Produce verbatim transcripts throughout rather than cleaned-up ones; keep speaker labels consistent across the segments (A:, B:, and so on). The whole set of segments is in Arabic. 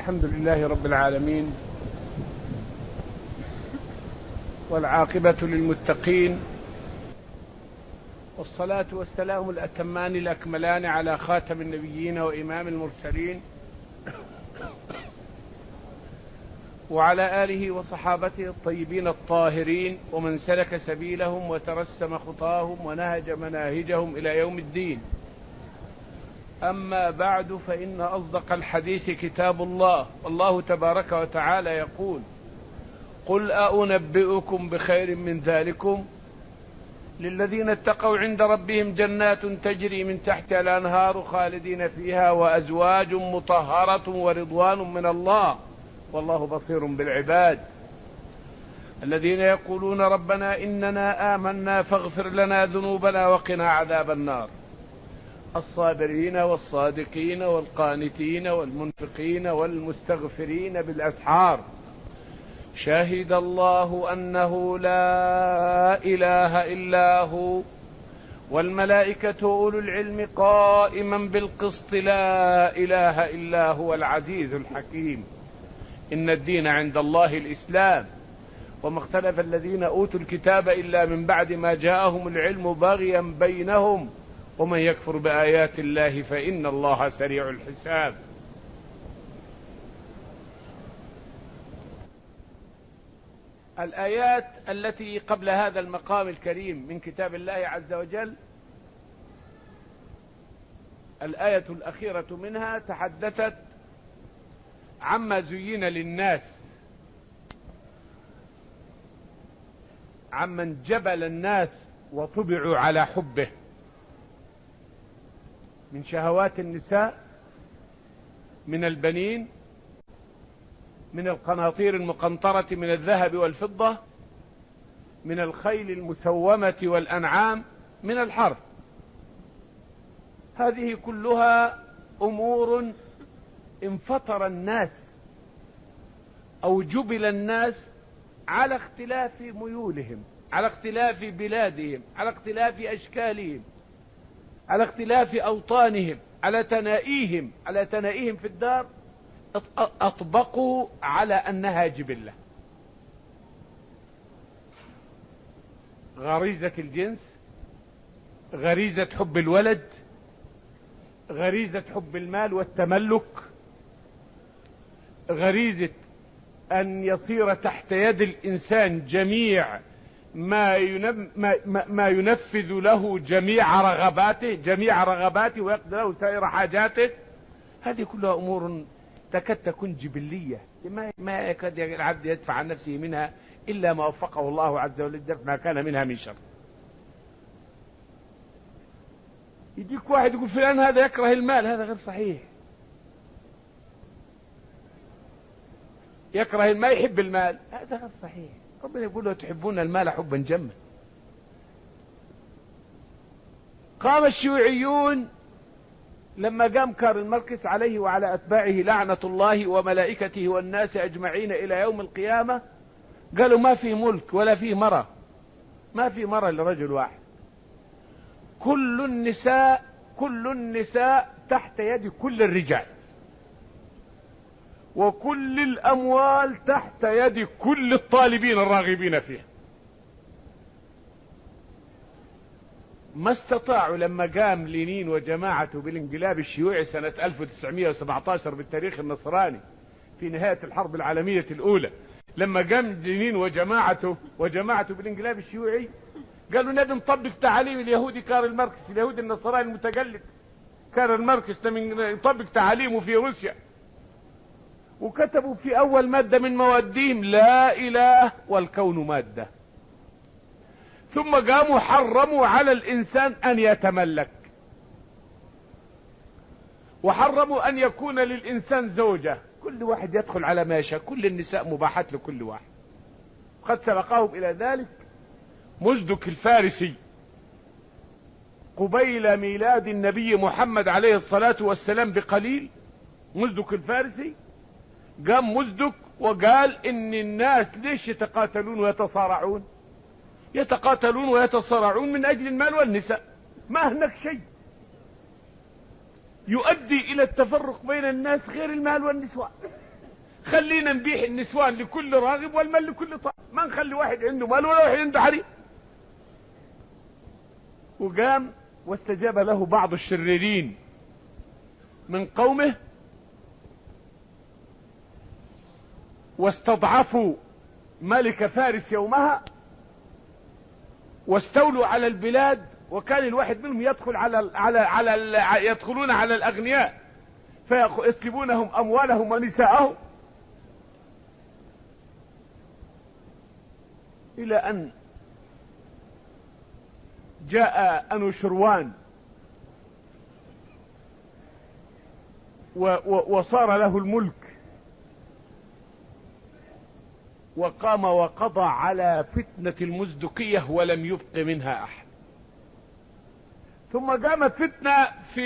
A: الحمد لله رب العالمين، والعاقبة للمتقين، والصلاة والسلام الأتمان الأكملان على خاتم النبيين وإمام المرسلين وعلى آله وصحابته الطيبين الطاهرين ومن سلك سبيلهم وترسم خطاهم ونهج مناهجهم إلى يوم الدين. أما بعد، فإن أصدق الحديث كتاب الله، والله تبارك وتعالى يقول: قل أنبئكم بخير من ذلكم للذين اتقوا عند ربهم جنات تجري من تحتها الأنهار خالدين فيها وأزواج مطهرة ورضوان من الله والله بصير بالعباد. الذين يقولون ربنا إننا آمنا فاغفر لنا ذنوبنا وقنا عذاب النار. الصابرين والصادقين والقانتين والمنفقين والمستغفرين بالأسحار. شهد الله أنه لا إله إلا هو والملائكة أولو العلم قائما بالقسط لا إله إلا هو العزيز الحكيم. إن الدين عند الله الإسلام، وما اختلف الذين أوتوا الكتاب إلا من بعد ما جاءهم العلم بغيا بينهم ومن يكفر بآيات الله فإن الله سريع الحساب. الآيات التي قبل هذا المقام الكريم من كتاب الله عز وجل، الآية الأخيرة منها تحدثت عما زين للناس، عمن جبل الناس وطبعوا على حبه من شهوات النساء، من البنين، من القناطير المقنطرة من الذهب والفضة، من الخيل المسومة والأنعام، من الحرث. هذه كلها أمور انفطر الناس أو جبل الناس على اختلاف ميولهم، على اختلاف بلادهم، على اختلاف أشكالهم، على اختلاف أوطانهم، على تنائيهم على تنائيهم في الدار، أطبقوا على أنها جبلة. غريزة الجنس، غريزة حب الولد، غريزة حب المال والتملك، غريزة أن يصير تحت يد الإنسان جميع ما, ما, ما ينفذ له جميع رغباته جميع رغباته ويقضي له سائر حاجاته. هذه كلها أمور تكاد تكون جبلية، ما يكاد العبد يدفع عن نفسه منها إلا ما وفقه الله عز وجل ما كان منها من شر. يجيك واحد يقول فلان هذا يكره المال، هذا غير صحيح. يكره المال، يحب المال، هذا غير صحيح. ربنا يقول له: تحبون المال حبا جما. قام الشيوعيون لما قام كارل ماركس عليه وعلى أتباعه لعنة الله وملائكته والناس أجمعين إلى يوم القيامة، قالوا ما في ملك ولا في مرة، ما في مرة لرجل واحد. كل النساء كل النساء تحت يد كل الرجال، وكل الأموال تحت يد كل الطالبين الراغبين فيها. ما استطاعوا لما قام لينين وجماعته بالانقلاب الشيوعي سنة ألف وتسعمائة وسبعة عشر بالتاريخ النصراني في نهاية الحرب العالمية الأولى، لما قام لينين وجماعته وجماعته بالانقلاب الشيوعي، قالوا نبي نطبق تعاليم اليهودي كارل ماركس، اليهودي النصراني المتقلد كارل ماركس، نطبق تعاليمه في روسيا. وكتبوا في أول مادة من موادهم: لا إله والكون مادة. ثم قاموا حرموا على الإنسان أن يتملك، وحرموا أن يكون للإنسان زوجة، كل واحد يدخل على ما يشاء، كل النساء مباحات لكل واحد. قد سبقهم إلى ذلك مزدك الفارسي قبيل ميلاد النبي محمد عليه الصلاة والسلام بقليل. مزدك الفارسي قام مزدك وقال إن الناس ليش يتقاتلون ويتصارعون؟ يتقاتلون ويتصارعون من أجل المال والنساء، ما هناك شيء يؤدي إلى التفرق بين الناس غير المال والنسوان. خلينا نبيح النسوان لكل راغب والمال لكل طالب، ما نخلي واحد عنده مال ولا واحد عنده حريم. وقام واستجاب له بعض الشريرين من قومه واستضعفوا ملك فارس يومها واستولوا على البلاد، وكان الواحد منهم يدخل على على على يدخلون على الاغنياء فيسلبونهم اموالهم ونساءهم، الى ان جاء انوشروان وصار له الملك وقام وقضى على فتنة المزدقية ولم يبق منها احد. ثم قامت فتنة في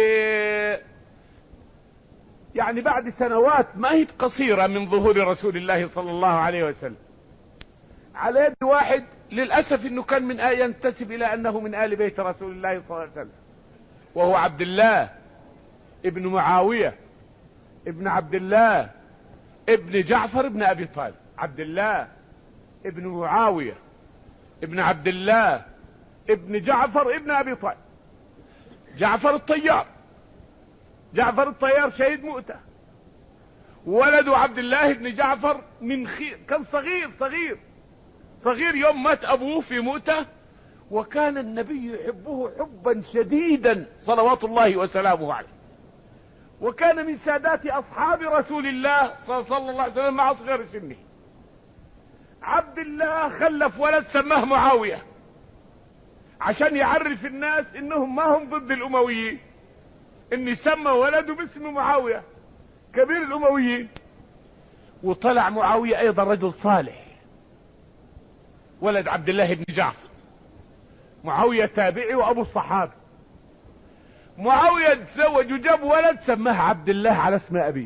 A: يعني بعد سنوات ما هي قصيرة من ظهور رسول الله صلى الله عليه وسلم، على يد واحد للأسف انه كان من آه ينتسب الى انه من آل بيت رسول الله صلى الله عليه وسلم، وهو عبد الله ابن معاوية ابن عبد الله ابن جعفر ابن ابي طالب. عبد الله ابن معاوية ابن عبد الله ابن جعفر ابن ابي طالب. جعفر الطيار، جعفر الطيار شهيد مؤتة، ولد عبد الله ابن جعفر من خير، كان صغير صغير صغير يوم مات ابوه في مؤتة، وكان النبي يحبه حبا شديدا صلوات الله وسلامه عليه، وكان من سادات اصحاب رسول الله صلى الله عليه وسلم مع صغر سنه. عبد الله خلف ولد سماه معاوية عشان يعرف الناس انهم ما هم ضد الامويين، ان سمى ولده باسم معاوية كبير الامويين. وطلع معاوية ايضا رجل صالح، ولد عبد الله بن جعفر. معاوية تابعي وابو الصحابة. معاوية تزوج وجاب ولد سماه عبد الله على اسم ابيه.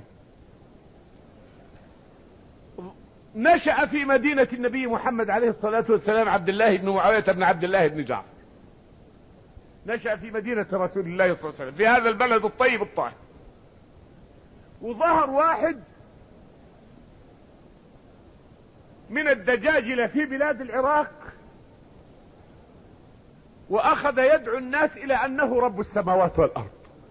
A: نشأ في مدينة النبي محمد عليه الصلاة والسلام عبد الله بن معاوية بن عبد الله بن جعفر، نشأ في مدينة رسول الله صلى الله عليه وسلم في هذا البلد الطيب الطاهر. وظهر واحد من الدجاجلة في بلاد العراق واخذ يدعو الناس الى انه رب السماوات والارض،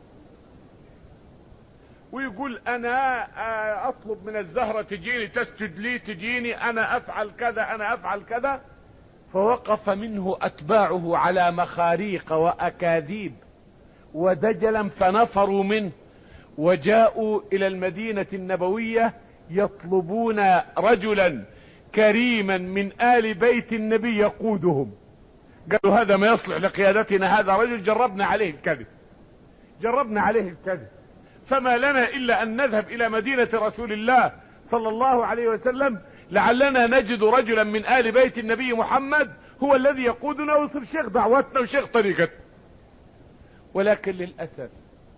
A: ويقول انا اطلب من الزهرة تجيني تسجد لي، تجيني انا افعل كذا انا افعل كذا. فوقف منه اتباعه على مخاريق واكاذيب ودجلا فنفروا منه، وجاءوا الى المدينة النبوية يطلبون رجلا كريما من آل بيت النبي يقودهم. قالوا هذا ما يصلح لقيادتنا، هذا رجل جربنا عليه الكذب، جربنا عليه الكذب، فما لنا الا ان نذهب الى مدينة رسول الله صلى الله عليه وسلم لعلنا نجد رجلا من آل بيت النبي محمد هو الذي يقودنا ويصير شيخ دعوتنا وشيخ طريقتنا. ولكن للأسف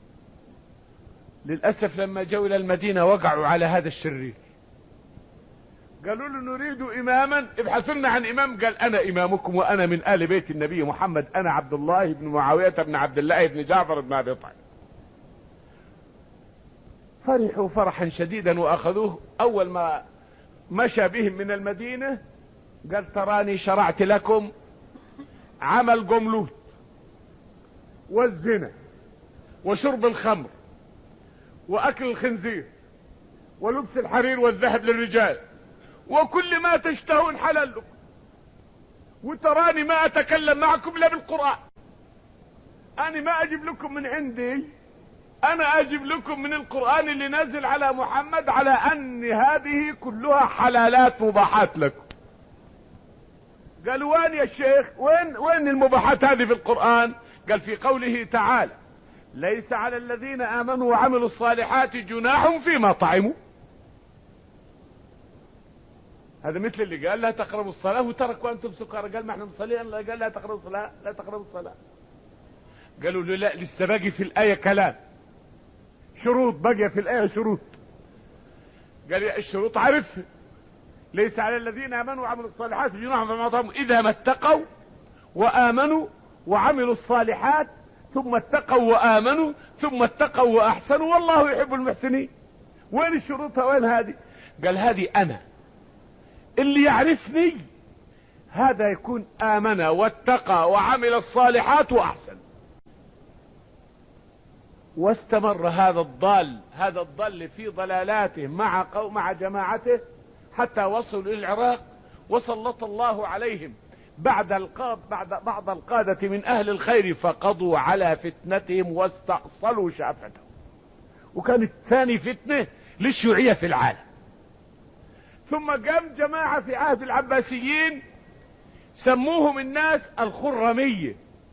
A: للأسف لما جاءوا الى المدينة وقعوا على هذا الشرير، قالوا له نريد اماما، ابحثوا لنا عن امام. قال انا امامكم وانا من آل بيت النبي محمد، انا عبد الله بن معاوية بن عبد الله بن جعفر بن ابي طالب. فرحوا فرحا شديدا واخذوه. اول ما مشى بهم من المدينة قال تراني شرعت لكم عمل قملوت والزنا وشرب الخمر واكل الخنزير ولبس الحرير والذهب للرجال، وكل ما تشتهون حلال لكم، وتراني ما اتكلم معكم الا بالقرآن. انا ما اجيب لكم من عندي، انا اجيب لكم من القرآن اللي نزل على محمد على ان هذه كلها حلالات مباحات لكم. قالوا وين يا شيخ، وين وين المباحات هذه في القرآن؟ قال في قوله تعالى ليس على الذين امنوا وعملوا الصالحات جناح فيما طعموا. هذا مثل اللي قال لا تقربوا الصلاة وترك وانتم سكارى، قال ما احنا مصلين، قال لا تقربوا الصلاة لا تقربوا الصلاة. قالوا له لا لسه باقي في الآية كلام، شروط باقي في الآية شروط. قال يا الشروط عارف، ليس على الذين امنوا وعملوا الصالحات جناح فيما طعموا اذا ما اتقوا وامنوا وعملوا الصالحات ثم اتقوا وامنوا ثم اتقوا واحسنوا والله يحب المحسنين. وين الشروط وين هذه؟ قال هذه انا، اللي يعرفني هذا يكون آمن واتقى وعمل الصالحات وأحسن. واستمر هذا الضال هذا الضال في ضلالاته مع قوم مع جماعته حتى وصلوا إلى العراق، وسلط الله عليهم بعد القاد بعد بعض القادة من أهل الخير فقضوا على فتنتهم واستأصلوا شافتهم. وكانت ثاني فتنة للشيوعية في العالم. ثم قام جماعة في عهد العباسيين سموهم الناس الخرمية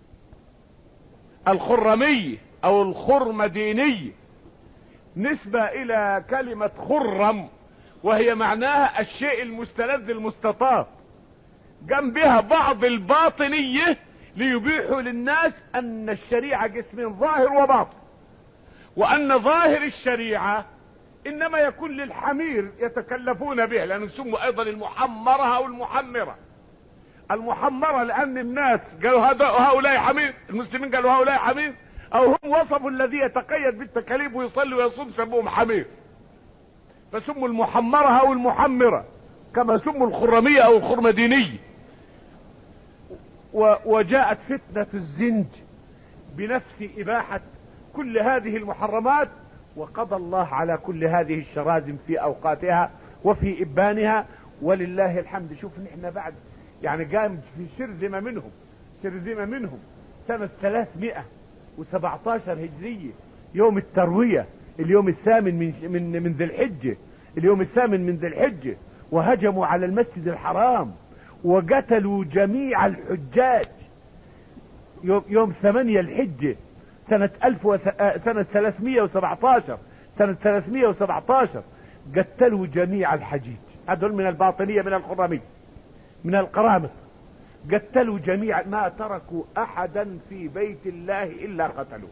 A: الخرمية او الخرمدينية، نسبة الى كلمة خرم وهي معناها الشيء المستلذ المستطاب. قام بها بعض الباطنية ليبيحوا للناس ان الشريعة قسمين ظاهر وباطن، وان ظاهر الشريعة انما يكون للحمير يتكلفون به، لانه يسموا ايضا المحمرة او المحمرة. المحمرة لان الناس قالوا هذا هؤلاء حمير، المسلمين قالوا هؤلاء حمير، او هم وصفوا الذي يتقيد بالتكاليف ويصلي ويصوم سموهم حمير، فسموا المحمرة او المحمرة كما سموا الخرمية او الخرمدينية. وجاءت فتنة الزنج بنفس اباحة كل هذه المحرمات، وقضى الله على كل هذه الشرازم في اوقاتها وفي ابانها ولله الحمد. شوف نحن بعد يعني قام في شرذمة منهم شرذمة منهم سنة ثلاثمائة وسبعة عشر هجرية، يوم التروية، اليوم الثامن من من من ذي الحجة اليوم الثامن من ذي الحجة، وهجموا على المسجد الحرام وقتلوا جميع الحجاج يوم, يوم ثمانية الحجة سنة ألف وث... سنة ثلاثمائة وسبعة عشر سنة ثلاثمائة وسبعة عشر قتلوا جميع الحجيج. هذول من الباطنية من الخرامية من القرامطة، قتلوا جميع، ما تركوا احدا في بيت الله الا قتلوه،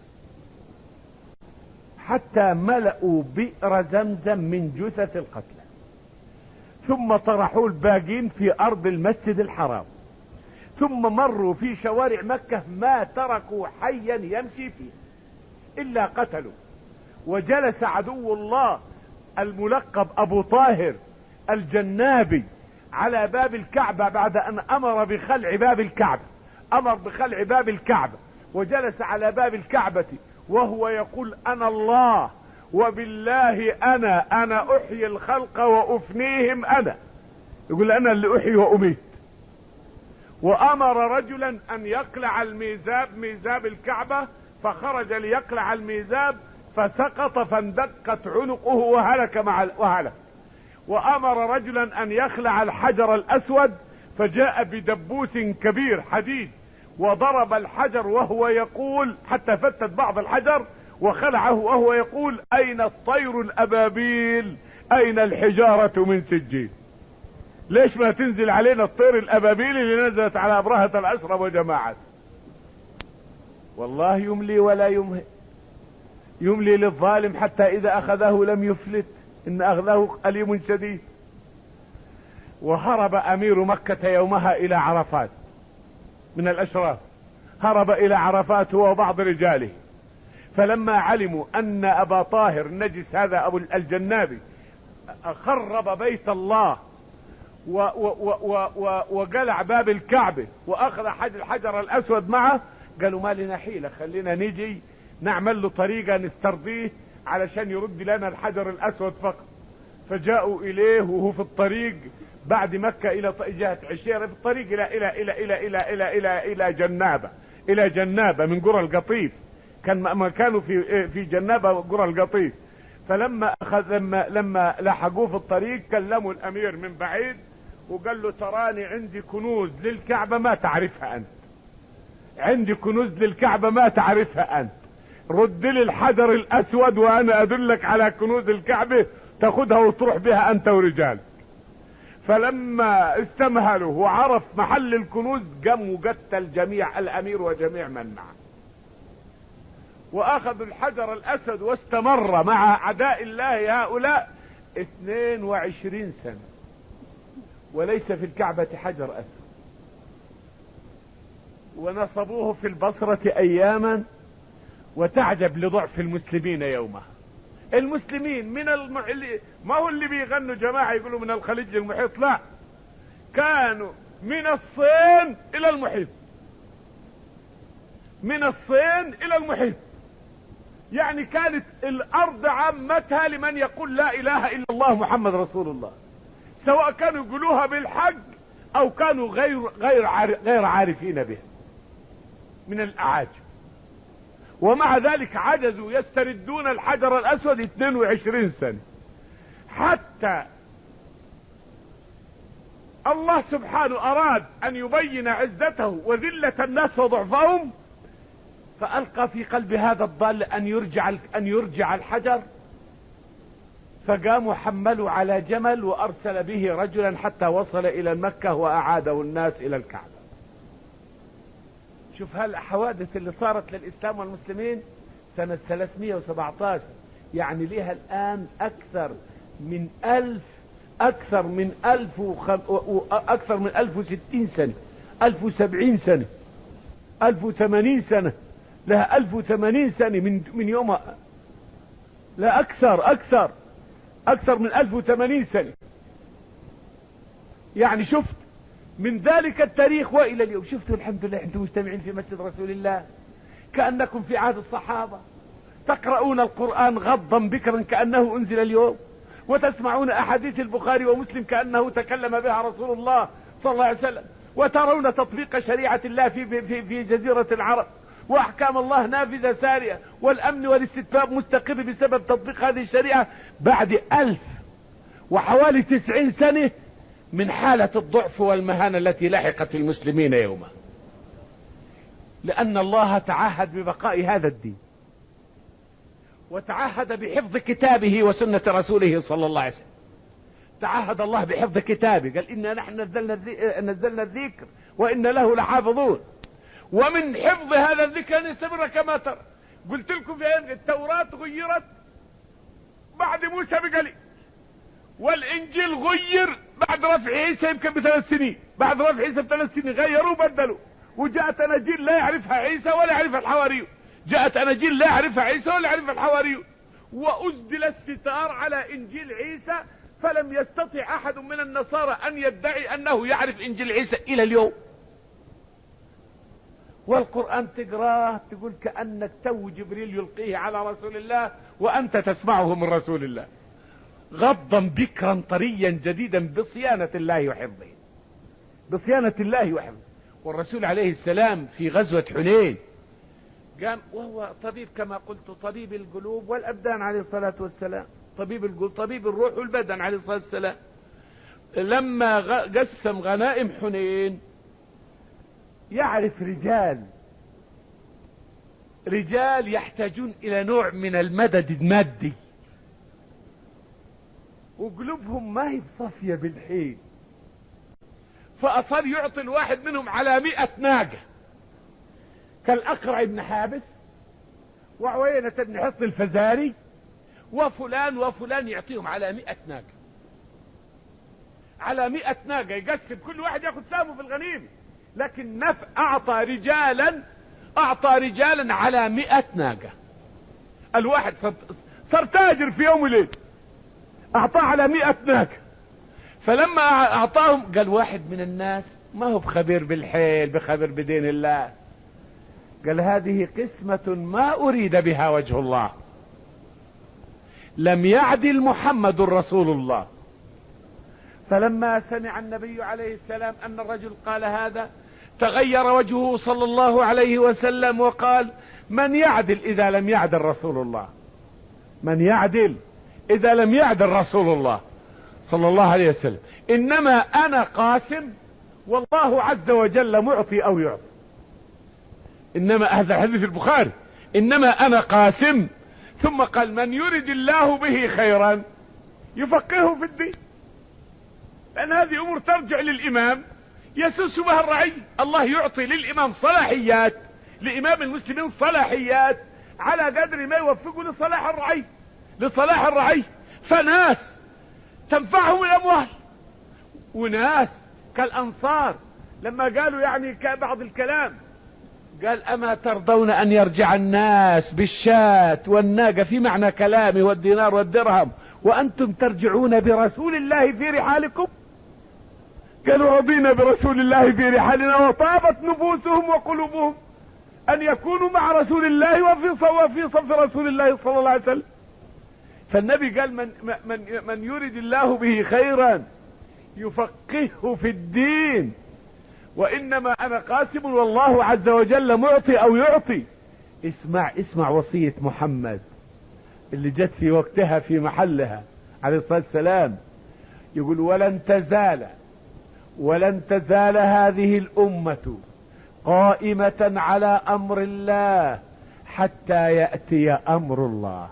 A: حتى ملأوا بئر زمزم من جثث القتلى، ثم طرحوا الباقين في ارض المسجد الحرام، ثم مروا في شوارع مكة ما تركوا حيا يمشي فيه الا قتلوا. وجلس عدو الله الملقب ابو طاهر الجنابي على باب الكعبة بعد ان امر بخلع باب الكعبة امر بخلع باب الكعبة وجلس على باب الكعبة وهو يقول انا الله وبالله انا انا احيي الخلق وافنيهم انا، يقول انا اللي احيي واميت. وامر رجلا ان يقلع الميزاب ميزاب الكعبة، فخرج ليقلع الميزاب فسقط فاندقت عنقه وهلك مع وهلك. وامر رجلا ان يخلع الحجر الاسود، فجاء بدبوس كبير حديد وضرب الحجر وهو يقول حتى فتت بعض الحجر وخلعه وهو يقول اين الطير الابابيل اين الحجارة من سجيل. ليش ما تنزل علينا الطير الابابيل اللي نزلت على ابرهة الاشرب وجماعة. والله يملي ولا يمهل، يملي للظالم حتى اذا اخذه لم يفلت ان اخذه أليم شديد. وهرب امير مكة يومها الى عرفات من الاشراف، هرب الى عرفات هو وبعض رجاله، فلما علموا ان ابا طاهر النجس هذا ابو الجنابي خرب بيت الله وقلع باب الكعبة واخذ الحجر الاسود معه، قالوا ما لنا حيلة، خلينا نجي نعمل له طريقة نسترضيه علشان يرد لنا الحجر الاسود فقط. فجاءوا اليه وهو في الطريق بعد مكة الى جهة عشيرة، في الطريق الى الى الى الى الى الى الى, إلى جنابة الى جنابة من قرى القطيف، كان كانوا في في جنابة قرى القطيف. فلما اخذ لما لما لحقوه في الطريق كلموا الامير من بعيد وقال له تراني عندي كنوز للكعبة ما تعرفها انت، عندي كنوز للكعبة ما تعرفها انت، رد لي الحجر الاسود وانا ادلك على كنوز الكعبة تاخدها وتروح بها انت ورجالك. فلما استمهلوا وعرف محل الكنوز قام وقتل جميع الامير وجميع من معه، واخذوا الحجر الاسود واستمر مع اعداء الله هؤلاء اثنين وعشرين سنة وليس في الكعبة حجر اسود. ونصبوه في البصرة اياما، وتعجب لضعف المسلمين يومها، المسلمين من الم... ما هو اللي بيغنوا جماعة يقولوا من الخليج للمحيط، لا، كانوا من الصين الى المحيط، من الصين الى المحيط. يعني كانت الارض عامتها لمن يقول لا اله الا الله محمد رسول الله، سواء كانوا يقولوها بالحق او كانوا غير غير غير عارفين بها من الاعاجم. ومع ذلك عجزوا يستردون الحجر الاسود اثنين وعشرين سنة، حتى الله سبحانه اراد ان يبين عزته وذلة الناس وضعفهم، فالقى في قلب هذا الضال ان يرجع ان يرجع الحجر، فقاموا حملوا على جمل وارسل به رجلا حتى وصل الى مكة واعاده الناس الى الكعبة. شوف هالحوادث اللي صارت للاسلام والمسلمين سنة ثلاثمائة وسبعة عشر، يعني لها الان اكثر من الف اكثر من الف وخم... اكثر من الف وستين سنة، الف وسبعين سنة، الف وثمانين سنة، لها الف وثمانين سنة من من يومها، لا اكثر اكثر اكثر من الف وثمانين سنة. يعني شفت من ذلك التاريخ والى اليوم، شفتوا الحمد لله انتم مجتمعين في مسجد رسول الله كأنكم في عهد الصحابة، تقرؤون القرآن غضا بكرا كأنه انزل اليوم، وتسمعون احاديث البخاري ومسلم كأنه تكلم بها رسول الله صلى الله عليه وسلم، وترون تطبيق شريعة الله في, في, في جزيرة العرب، واحكام الله نافذة سارية، والامن والاستتباب مستقر بسبب تطبيق هذه الشريعة بعد الف وحوالي تسعين سنة من حالة الضعف والمهانة التي لحقت المسلمين يوما، لأن الله تعهد ببقاء هذا الدين، وتعهد بحفظ كتابه وسنة رسوله صلى الله عليه وسلم. تعهد الله بحفظ كتابه، قال إنا نحن نزلنا نزلنا الذكر وإن له لحافظون، ومن حفظ هذا الذكر أن يستمر كما ترى. قلت لكم في التوراة غيرت بعد موسى بقليل، والإنجيل غير بعد رفع عيسى يمكن بثلاث سنين، بعد رفع عيسى بثلاث سنين غيروا وبدلوا، وجاءت أناجيل لا يعرفها عيسى ولا يعرفها الحواريون، جاءت أناجيل لا يعرفها عيسى ولا يعرفها الحواريون، وأسدل الستار على إنجيل عيسى، فلم يستطع أحد من النصارى أن يدعي أنه يعرف إنجيل عيسى إلى اليوم. والقرآن تقراه تقول كأنك تو جبريل يلقيه على رسول الله وأنت تسمعه من رسول الله، غضا بكرا طريا جديدا بصيانة الله وحفظه، بصيانة الله وحفظه. والرسول عليه السلام في غزوة حنين قام وهو طبيب كما قلت، طبيب القلوب والأبدان عليه الصلاة والسلام، طبيب القلوب طبيب الروح والبدن عليه الصلاة والسلام، لما قسم غنائم حنين يعرف رجال رجال يحتاجون إلى نوع من المدد المادي، وقلوبهم ما هي بصفية بالحين، فأصر يعطي الواحد منهم على مئة ناقة، كالأقرع بن حابس وعوينة بن حصن الفزاري وفلان وفلان، يعطيهم على مئة ناقة، على مئة ناقة يقسم، كل واحد ياخذ سامه في الغنيمة، لكن نف أعطى رجالا أعطى رجالا على مئة ناقة، الواحد صار تاجر في يوم وليل، أعطاه على مئة ناقة. فلما أعطاهم قال واحد من الناس ما هو بخبير بالحيل بخبير بدين الله، قال هذه قسمة ما أريد بها وجه الله، لم يعدل محمد رسول الله. فلما سمع النبي عليه السلام أن الرجل قال هذا تغير وجهه صلى الله عليه وسلم وقال من يعدل إذا لم يعدل رسول الله، من يعدل إذا لم يعدل رسول الله صلى الله عليه وسلم، إنما أنا قاسم والله عز وجل معطي أو يعطي. إنما هذا حديث البخاري، إنما أنا قاسم، ثم قال من يرد الله به خيرا يفقهه في الدين، لأن هذه أمور ترجع للإمام يسوس بها الرعي. الله يعطي للإمام صلاحيات، لإمام المسلمين صلاحيات على قدر ما يوفقه لصلاح الرعي، لصلاح الرعي. فناس تنفعهم الأموال، وناس كالأنصار لما قالوا يعني بعض الكلام قال أما ترضون أن يرجع الناس بالشاة والناقة في معنى كلامي والدينار والدرهم وأنتم ترجعون برسول الله في رحالكم؟ قالوا رضينا برسول الله في رحالنا وطابت نفوسهم وقلوبهم أن يكونوا مع رسول الله وفي صف في صف رسول الله صلى الله عليه وسلم. فالنبي قال من, من, من يريد الله به خيرا يفقهه في الدين، وإنما أنا قاسم والله عز وجل معطي أو يعطي. اسمع اسمع وصية محمد اللي جت في وقتها في محلها عليه الصلاة والسلام. يقول ولن تزال ولن تزال هذه الأمة قائمة على أمر الله حتى يأتي أمر الله.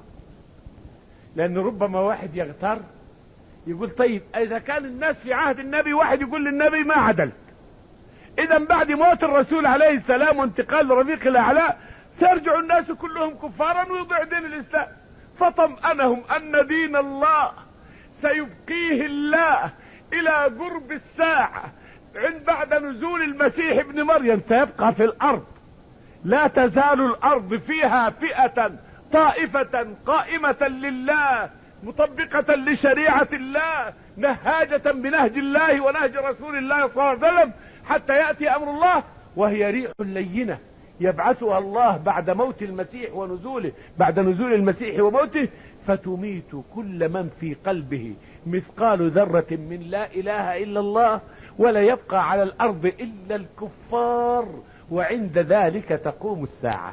A: لأن ربما واحد يغتر يقول طيب إذا كان الناس في عهد النبي واحد يقول للنبي ما عدلت، إذا بعد موت الرسول عليه السلام وانتقال رفيق الأعلى سيرجع الناس كلهم كفارا ويضيع دين الإسلام. فطمأنهم أن دين الله سيبقيه الله إلى قرب الساعة، عند بعد نزول المسيح ابن مريم سيبقى في الأرض، لا تزال الأرض فيها فئة طائفة قائمة لله مطبقة لشريعة الله نهاجة بنهج الله ونهج رسول الله صلى الله عليه وسلم حتى يأتي أمر الله، وهي ريح لينة يبعثها الله بعد موت المسيح ونزوله، بعد نزول المسيح وموته، فتميت كل من في قلبه مثقال ذرة من لا إله إلا الله، ولا يبقى على الأرض إلا الكفار، وعند ذلك تقوم الساعة.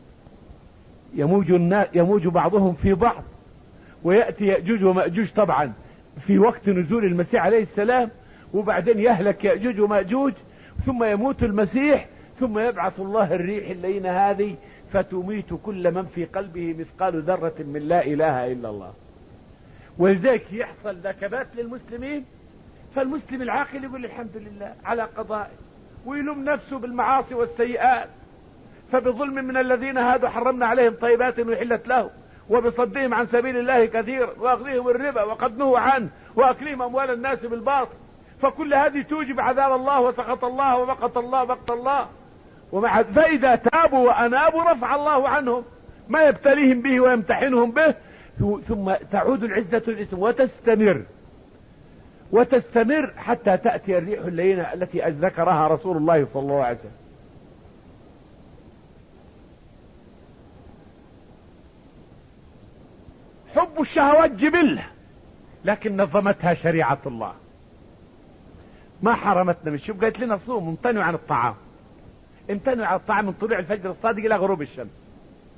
A: يموج, يموج بعضهم في بعض، ويأتي يأجوج ومأجوج طبعا في وقت نزول المسيح عليه السلام، وبعدين يهلك يأجوج ومأجوج، ثم يموت المسيح، ثم يبعث الله الريح اللينة هذه فتميت كل من في قلبه مثقال ذرة من لا إله إلا الله. ولذلك يحصل نكبات للمسلمين، فالمسلم العاقل يقول الحمد لله على قضائه، ويلوم نفسه بالمعاصي والسيئات. فبظلم من الذين هادوا حرمنا عليهم طيبات وحلت لهم، وبصدهم عن سبيل الله كثيرا، واخذهم الربا وقد نهوا عنه، واكلهم اموال الناس بالباطل. فكل هذه توجب عذاب الله وسخط الله ومقت الله ومقت الله. ومع فإذا تابوا وأنابوا رفع الله عنهم ما يبتليهم به ويمتحنهم به، ثم تعود العزة للاسم وتستمر وتستمر حتى تأتي الريح اللينة التي ذكرها رسول الله صلى الله عليه وسلم. حب الشهوات جبلة، لكن نظمتها شريعة الله، ما حرمتنا من شيء. قالت لنا صوم، امتنعوا عن الطعام، امتنعوا عن الطعام من طلوع الفجر الصادق إلى غروب الشمس.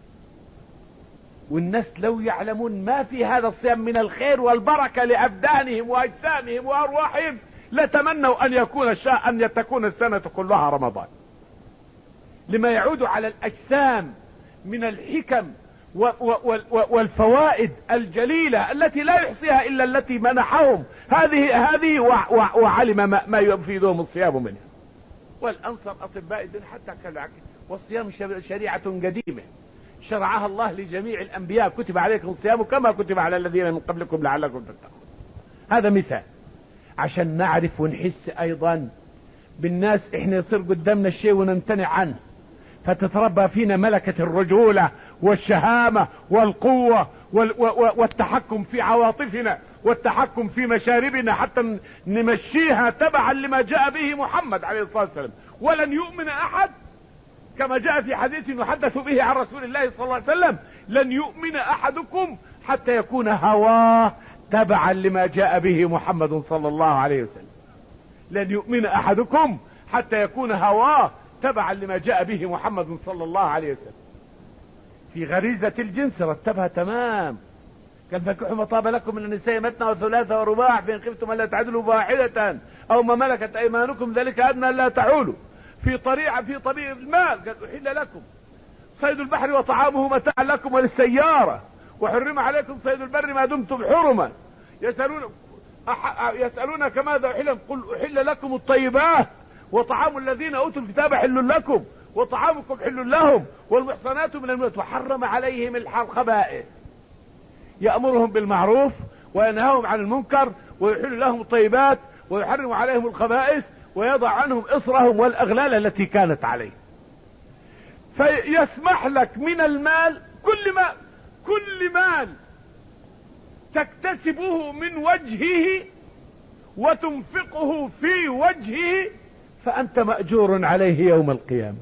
A: والناس لو يعلمون ما في هذا الصيام من الخير والبركة لأبدانهم وأجسامهم وأرواحهم لتمنوا أن يكون الشاء أن تكون السنة كلها رمضان، لما يعود على الأجسام من الحكم والفوائد الجليلة التي لا يحصيها إلا التي منحهم هذه هذه وعلم ما يفيدهم الصيام منها. والأنصر أطباء الدين حتى كالعكس. والصيام شريعة قديمة شرعها الله لجميع الأنبياء، كتب عليكم الصيام كما كتب على الذين من قبلكم لعلكم تتقون. هذا مثال عشان نعرف ونحس أيضا بالناس. احنا يصير قدامنا الشيء ونمتنع عنه، فتتربى فينا ملكة الرجولة والشهامة والقوة والتحكم في عواطفنا والتحكم في مشاربنا حتى نمشيها تبعا لما جاء به محمد عليه الصلاة والسلام. ولن يؤمن أحد كما جاء في حديث يحدث به عن رسول الله صلى الله عليه وسلم: لن يؤمن أحدكم حتى يكون هواه تبعا لما جاء به محمد صلى الله عليه وسلم. لن يؤمن أحدكم حتى يكون هواه تبعا لما جاء به محمد صلى الله عليه وسلم. في غريزة الجنس رتبها تمام. كان فانكحوا ما طاب لكم من النساء مثنى وثلاثة ورباع فإن خفتم ألا تعدلوا فواحدة أو ما ملكت أيمانكم ذلك أدنى ألا تعولوا. في طريقة في طبيعة المال قد أحل لكم صيد البحر وطعامه متاعا لكم وللسيارة، وحرم عليكم صيد البر ما دمتم حرما. يسألون يسألونك ماذا أحل، قل أحل لكم الطيبات وطعام الذين أوتوا الكتاب حل لكم وطعامكم حل لهم والمحصنات من المؤمنات وحرم عليهم الخبائث. يأمرهم بالمعروف وينهاهم عن المنكر ويحل لهم الطيبات ويحرم عليهم الخبائث ويضع عنهم إصرهم والأغلال التي كانت عليه. فيسمح لك من المال كل ما كل مال تكتسبه من وجهه وتنفقه في وجهه فأنت مأجور عليه يوم القيامة.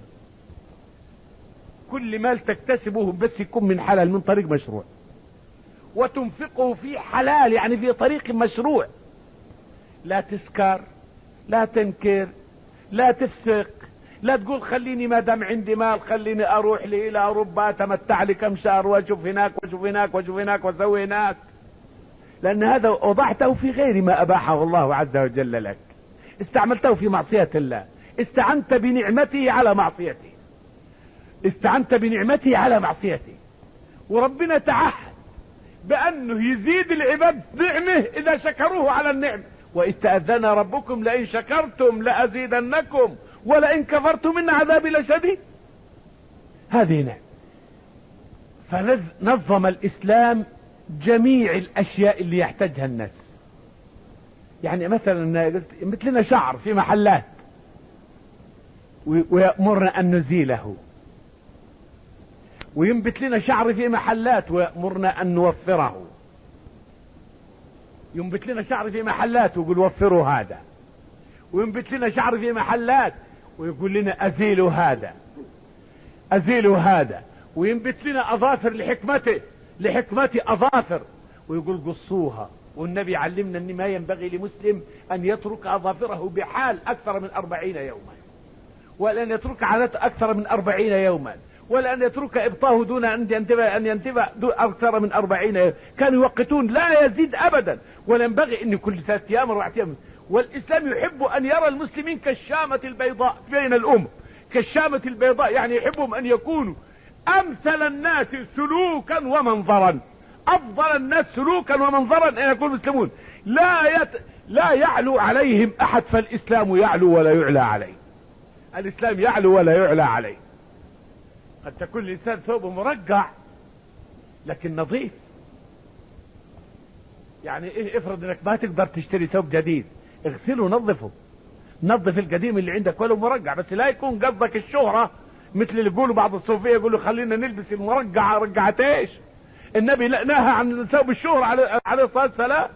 A: كل مال تكتسبه بس يكون من حلال، من طريق مشروع، وتنفقه في حلال يعني في طريق مشروع. لا تسكر، لا تنكر، لا تفسق، لا تقول خليني ما دام عندي مال خليني اروح لي الى اوروبا اتمتع لي كم شهر واشوف هناك واشوف هناك واشوف هناك واسوي هناك، لان هذا وضعته في غير ما اباحه الله عز وجل لك، استعملته في معصية الله، استعنت بنعمته على معصيته، استعنت بنعمته على معصيته. وربنا تعهد بانه يزيد العباد نعمه اذا شكروه على النعمه، واذ تأذن ربكم لئن شكرتم لازيدنكم ولئن كفرتم ان عذابي لشديد. هذه نعم. فنظم الاسلام جميع الاشياء اللي يحتاجها الناس. يعني مثلا مثلنا شعر في محلات ويأمرنا ان نزيله، وينبت لنا شعر في محلات ويأمرنا ان نوفره، ينبت لنا شعر في محلات ويقول وفروا هذا، وينبت لنا شعر في محلات ويقول لنا ازيلوا هذا ازيلوا هذا، وينبت لنا اظافر لحكمته لحكمته اظافر ويقول قصوها. والنبي علمنا ان ما ينبغي لمسلم ان يترك اظافره بحال اكثر من اربعين يوما، ولن يترك عادته اكثر من اربعين يوما، ولأن يترك إبطاه دون أن ينتبه أن ينتبه أكثر من أربعين يوم. كانوا يوقتون لا يزيد أبدا، ولا ينبغي أن كل ثلاثة أيام أربعة أيام. والإسلام يحب أن يرى المسلمين كالشامة البيضاء بين الأمم، كالشامة البيضاء، يعني يحبهم أن يكونوا أمثل الناس سلوكا ومنظرا، أفضل الناس سلوكا ومنظرا أن يكونوا مسلمون، لا يت... لا يعلو عليهم أحد، فالإسلام يعلو ولا يعلى عليه. الإسلام يعلو ولا يعلى عليه. قد تكون الإنسان ثوبه مرقع لكن نظيف. يعني إيه، افرض انك ما تقدر تشتري ثوب جديد، اغسله ونظفه، نظف القديم اللي عندك ولو مرقع، بس لا يكون قصدك الشهرة مثل اللي يقولوا بعض الصوفية، يقولوا خلينا نلبس المرقع رقعت ايش. النبي نهى عن ثوب الشهرة عليه الصلاة والسلام.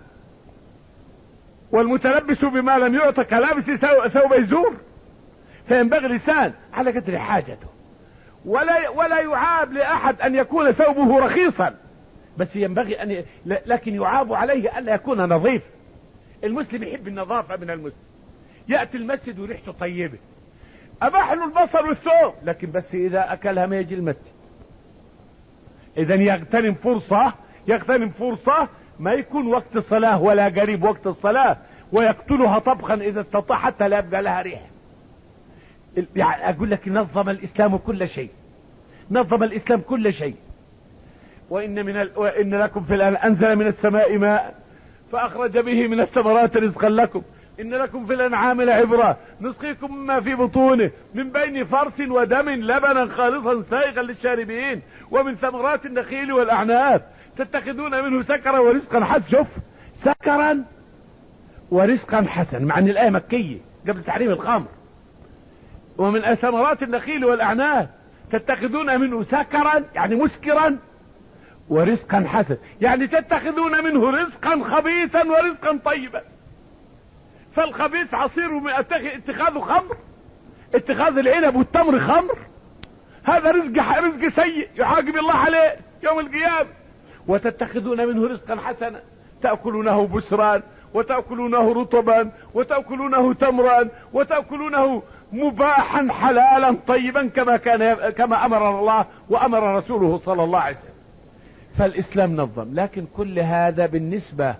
A: والمتلبس بما لم يعطى كلابس ثوب يزور. فينبغي الإنسان على قدر حاجته، ولا ولا يعاب لأحد أن يكون ثوبه رخيصا، بس ينبغي أن ي... لكن يعاب عليه ألا يكون نظيف. المسلم يحب النظافة من المسلم، يأتي المسجد وريحته طيبة، أباح له البصل والثوم، لكن بس إذا أكلها ما يجي المسجد. إذا يغتنم فرصة يغتنم فرصة ما يكون وقت الصلاة ولا قريب وقت الصلاة، ويقتلها طبخا إذا استطاع حتى لا يبقى لها ريحة. يعني أقول لك نظم الإسلام كل شيء، نظم الإسلام كل شيء. وإن, من ال... وإن لكم في الآن أنزل من السماء ماء فأخرج به من الثمرات رزقا لكم، إن لكم في الأنعام لعبرة نسقيكم مما في بطونه من بين فرث ودم لبنا خالصا سائغا للشاربين ومن ثمرات النخيل والأعناب تتخذون منه سكرا ورزقا حسنا. شوف، سكرا ورزقا حسنا، مع أن الآية مكية قبل تحريم الخمر. ومن ثمرات النخيل والأعناب تتخذون منه سكرا يعني مسكرا، ورزقا حسنا يعني تتخذون منه رزقا خبيثا ورزقا طيبا. فالخبيث عصير من اتخاذه خمر، اتخاذ العنب والتمر خمر، هذا رزق رزق سيء يعاقب الله عليه يوم القيامة. وتتخذون منه رزقا حسنا تأكلونه بسرا وتأكلونه رطبا وتأكلونه تمرا وتأكلونه مباحا حلالا طيبا كما كان كما امر الله وامر رسوله صلى الله عليه وسلم. فالاسلام نظم. لكن كل هذا بالنسبة،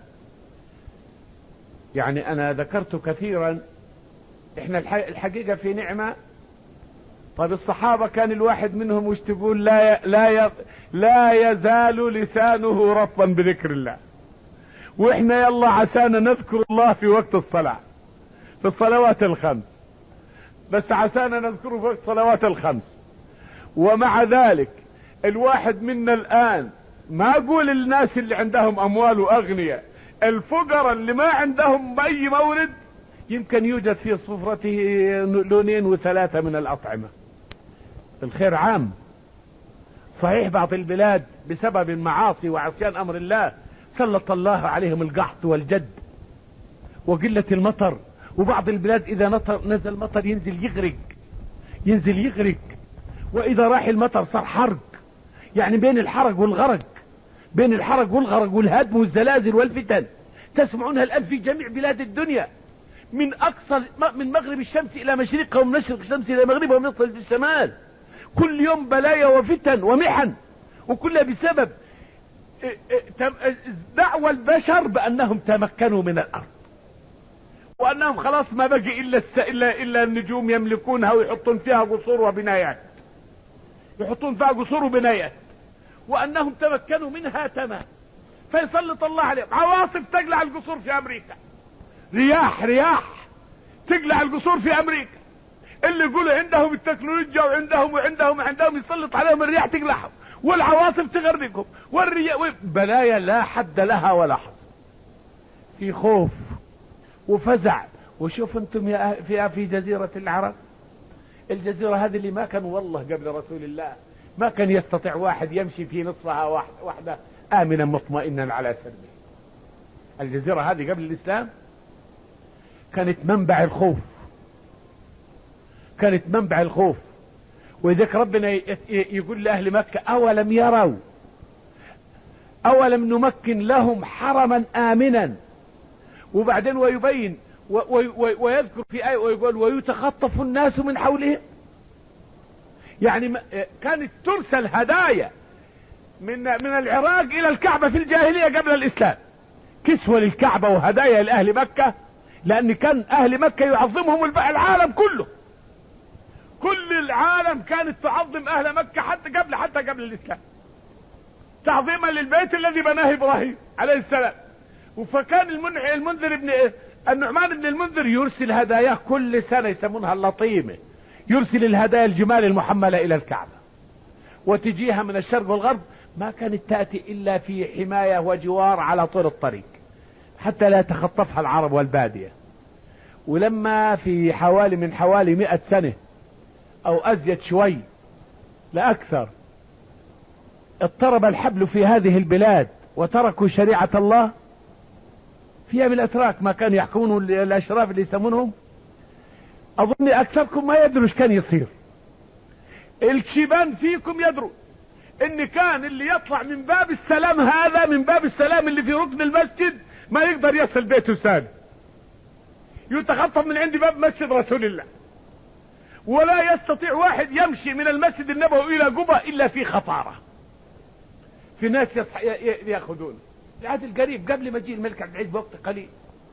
A: يعني انا ذكرت كثيرا، احنا الحقيقة في نعمة. طيب الصحابة كان الواحد منهم وش تقول لا ي... لا ي... لا يزال لسانه رطبا بذكر الله، واحنا يلا عسانا نذكر الله في وقت الصلاة في الصلوات الخمس، بس عسانا نذكره في وقت الصلوات الخمس. ومع ذلك الواحد منا الآن، ما أقول الناس اللي عندهم أموال وأغنياء، الفقراء اللي ما عندهم أي مورد يمكن يوجد في صفرته لونين وثلاثة من الأطعمة، الخير عام. صحيح بعض البلاد بسبب المعاصي وعصيان امر الله سلط الله عليهم القحط والجد وقلة المطر، وبعض البلاد اذا نطر نزل مطر ينزل يغرق ينزل يغرق واذا راح المطر صار حرق. يعني بين الحرق والغرق، بين الحرق والغرق والهدم والزلازل والفتن تسمعونها الان في جميع بلاد الدنيا، من اقصى من مغرب الشمس الى مشرقها ومن مشرق الشمس الى مغربها ومن الشمال الشمال. كل يوم بلايا وفتن ومحن، وكلها بسبب دعوى البشر بانهم تمكنوا من الارض، وانهم خلاص ما بقي الا الا الا النجوم يملكونها ويحطون فيها قصور وبنايات، يحطون فيها قصور وبنايات، وانهم تمكنوا منها تمام. فيسلط الله عليهم عواصف تقلع القصور في امريكا، رياح رياح تقلع القصور في امريكا، اللي يقولوا عندهم التكنولوجيا وعندهم وعندهم وعندهم يسلط عليهم الرياح تقلعهم والعواصف تغرقهم والرياح بلايا لا حد لها ولا حصر. في خوف وفزع. وشوف انتم يا في في جزيرة العرب، الجزيرة هذه اللي ما كان والله قبل رسول الله ما كان يستطيع واحد يمشي في نصفها واحدة آمنا مطمئنا على سربه. الجزيرة هذه قبل الإسلام كانت منبع الخوف، كانت منبع الخوف. وذلك ربنا يقول لأهل مكة أولم يروا أولم نمكن لهم حرما آمنا، وبعدين ويبين ويذكر في آية ويقول ويتخطف الناس من حولهم. يعني كانت ترسل هدايا من من العراق إلى الكعبة في الجاهلية قبل الإسلام، كسوة للكعبة وهدايا لأهل مكة، لأن كان أهل مكة يعظمهم العالم كله، كل العالم كانت تعظم أهل مكة حتى قبل حتى قبل الإسلام، تعظيما للبيت الذي بناه إبراهيم عليه السلام. فكان المنع المنذر ابن النعمان بن المنذر يرسل هداياه كل سنة يسمونها اللطيمة، يرسل الهدايا الجمال المحملة إلى الكعبة وتجيها من الشرق والغرب، ما كانت تأتي إلا في حماية وجوار على طول الطريق حتى لا يتخطفها العرب والبادية. ولما في حوالي من حوالي مئة سنة أو أزيد شوي لأكثر اضطرب الحبل في هذه البلاد وتركوا شريعة الله، فيها بالأتراك ما كان يحكمون الأشراف اللي يسمونهم، أظن أكثركم ما يدروا ايش كان يصير. الشيبان فيكم يدروا ان كان اللي يطلع من باب السلام، هذا من باب السلام اللي في ركن المسجد، ما يقدر يصل بيته سالم، يتخطف من عند باب مسجد رسول الله، ولا يستطيع واحد يمشي من المسجد النبوي الى قبة الا في خطارة، في ناس يصح... ياخذون العهد القريب قبل ما يجي الملك عبد العزيز بوقت قليل،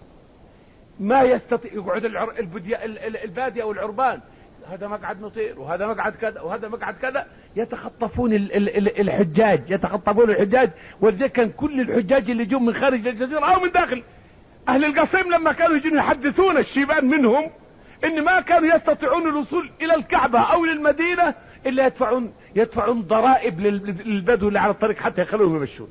A: ما يستطيع يقعد العر... البدي... البادية او العربان، هذا مقعد نطير وهذا مقعد كذا وهذا مقعد كذا، يتخطفون الحجاج، يتخطفون الحجاج. ولذلك كان كل الحجاج اللي جم من خارج الجزيرة او من داخل، اهل القصيم لما كانوا يجون يحدثون الشيبان منهم ان ما كانوا يستطيعون الوصول الى الكعبة او للمدينة الا يدفعون يدفعون ضرائب للبدو اللي على الطريق حتى يخلوهم يمشون،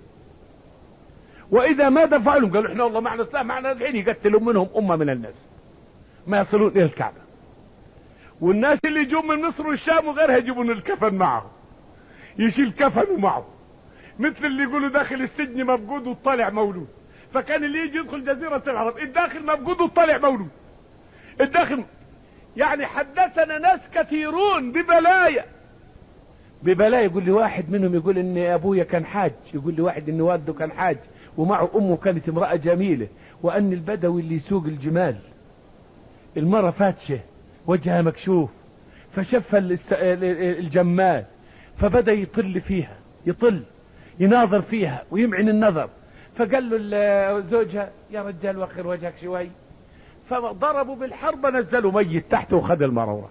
A: واذا ما دفعوا لهم قالوا احنا والله معنا سلاح معنا الحين، يقتلوا منهم امة من الناس ما يصلون الى الكعبة. والناس اللي يجون من مصر والشام وغيرها يجيبون الكفن معه، يشيل كفنه معه، مثل اللي يقولوا داخل السجن مفقود وطالع مولود. فكان اللي يجي يدخل جزيرة العرب الداخل مفقود وطالع مولود الداخل. يعني حدثنا ناس كثيرون ببلايا ببلايا. يقول لي واحد منهم يقول ان ابويا كان حاج، يقول لي واحد ان والده كان حاج ومعه امه كانت امرأة جميلة، وان البدوي اللي يسوق الجمال المرة فاتشة وجهها مكشوف، فشف الجمال فبدأ يطل فيها، يطل يناظر فيها ويمعن النظر، فقال له زوجها يا رجال وخر وجهك شوي، فضربوا بالحرب نزلوا ميت تحته وخذ المرورة.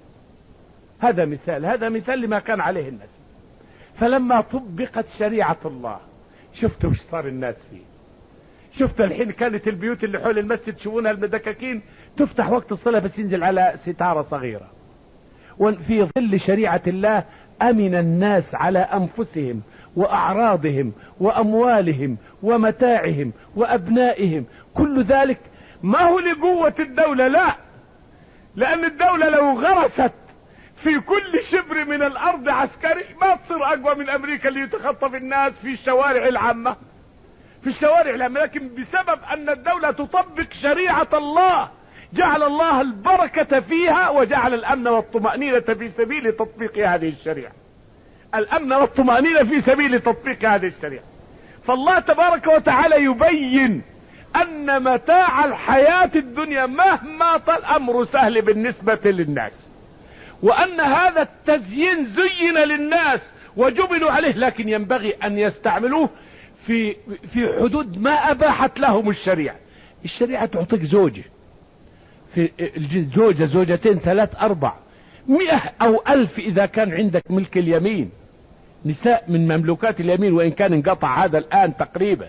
A: هذا مثال، هذا مثال لما كان عليه الناس. فلما طبقت شريعة الله شفتوا ايش صار الناس فيه. شفت الحين كانت البيوت اللي حول المسجد تشوفونها المدكاكين تفتح وقت الصلاة بس ينزل على ستارة صغيرة. وفي ظل شريعة الله أمن الناس على أنفسهم وأعراضهم وأموالهم ومتاعهم وأبنائهم، كل ذلك ما هو لقوة الدولة، لا، لأن الدولة لو غرست في كل شبر من الارض عسكري، ما تصير اقوى من امريكا اللي يتخطف الناس في الشوارع العامة في الشوارع العامة لكن بسبب ان الدولة تطبق شريعة الله جعل الله البركة فيها وجعل الامن والطمأنينة في سبيل تطبيق هذه الشريعة. الامن والطمأنينة في سبيل تطبيق هذه الشريعة. فالله تبارك وتعالى يبين ان متاع الحياة الدنيا مهما طال امر سهل بالنسبة للناس، وان هذا التزيين زين للناس وجبلوا عليه، لكن ينبغي ان يستعملوه في في حدود ما اباحت لهم الشريعة. الشريعة تعطيك زوجة، في زوجة زوجتين ثلاث اربع مئة او الف اذا كان عندك ملك اليمين، نساء من مملوكات اليمين وان كان انقطع هذا الان تقريبا.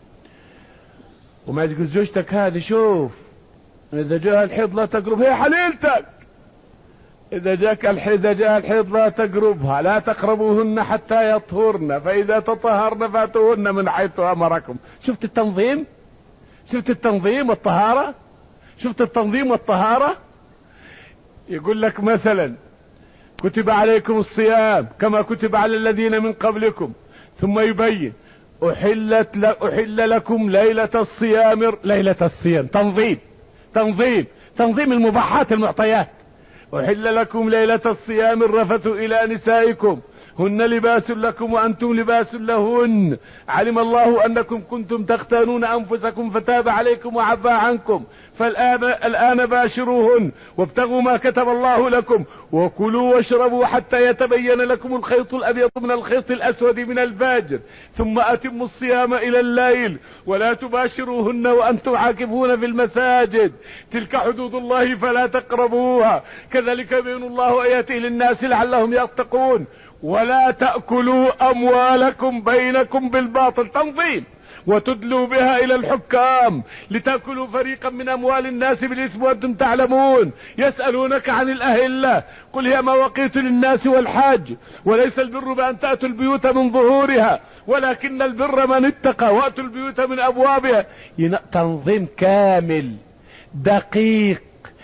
A: وما تقول زوجتك هذه شوف اذا جاء الحيض لا تقرب، هي حليلتك، اذا جاك الحيض اذا جاء الحيض لا تقربها، لا تقربوهن حتى يطهرن فاذا تطهرن فاتوهن من حيث امركم. شفت التنظيم؟ شفت التنظيم والطهارة؟ شفت التنظيم والطهارة؟ يقول لك مثلا كتب عليكم الصيام كما كتب على الذين من قبلكم، ثم يبين احلت احل لكم ليلة الصيام ليلة الصيام. تنظيم تنظيم تنظيم المباحات المعطيات. احل لكم ليلة الصيام الرفث الى نسائكم هن لباس لكم وانتم لباس لهن، علم الله انكم كنتم تختانون انفسكم فتاب عليكم وعفى عنكم، فالآن الآن باشروهن وابتغوا ما كتب الله لكم وكلوا واشربوا حتى يتبين لكم الخيط الأبيض من الخيط الأسود من الفجر، ثم أتموا الصيام إلى الليل ولا تباشروهن وأنتم عاكفون في المساجد، تلك حدود الله فلا تقربوها، كذلك يبين الله آياته للناس لعلهم يتقون. ولا تأكلوا أموالكم بينكم بالباطل. تنظيم. وتدلوا بها الى الحكام لتأكلوا فريقا من اموال الناس بالاثم وانتم تعلمون. يسألونك عن الاهلة قل هي مواقيت للناس والحاج وليس البر بان تأتوا البيوت من ظهورها ولكن البر من اتقى واتوا البيوت من ابوابها. تنظيم كامل دقيق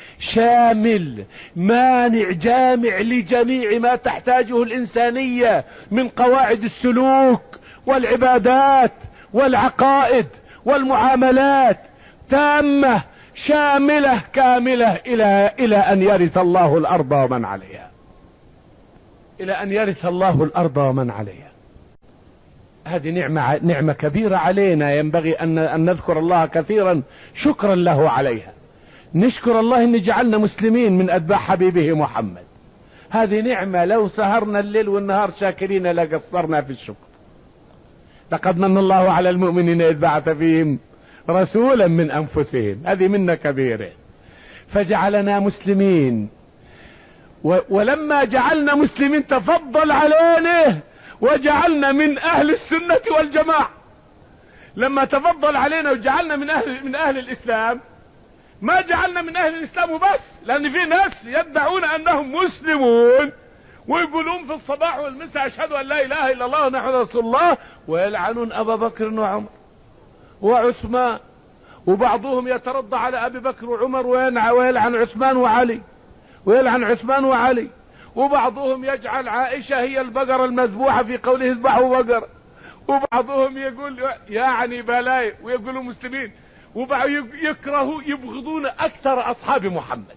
A: شامل مانع جامع لجميع ما تحتاجه الانسانية من قواعد السلوك والعبادات والعقائد والمعاملات، تامة شاملة كاملة الى الى ان يرث الله الارض ومن عليها، الى ان يرث الله الارض ومن عليها. هذه نعمة نعمة كبيرة علينا، ينبغي ان ان نذكر الله كثيرا شكرا له عليها. نشكر الله ان جعلنا مسلمين من اتباع حبيبه محمد. هذه نعمة لو سهرنا الليل والنهار شاكرين لقصرنا في الشكر. لقد من الله على المؤمنين إذ بعث فيهم رسولا من أنفسهم. هذه منا كبيرة، فجعلنا مسلمين، و ولما جعلنا مسلمين تفضل علينا وجعلنا من أهل السنة والجماعة. لما تفضل علينا وجعلنا من أهل, من أهل الإسلام، ما جعلنا من أهل الإسلام وبس، لأن في ناس يدعون أنهم مسلمون ويقولون في الصباح والمساء أشهد أن لا إله إلا الله ونحن رسول الله، ويلعنون أبا بكر وعمر وعثمان، وبعضهم يترضى على أبي بكر وعمر ويلعن عثمان وعلي ويلعن عثمان وعلي، وبعضهم يجعل عائشة هي البقرة المذبوحة في قوله اذبحوا بقرة، وبعضهم يقول يعني بلاي ويقولوا مسلمين، وبعض يكرهوا يبغضون أكثر أصحاب محمد،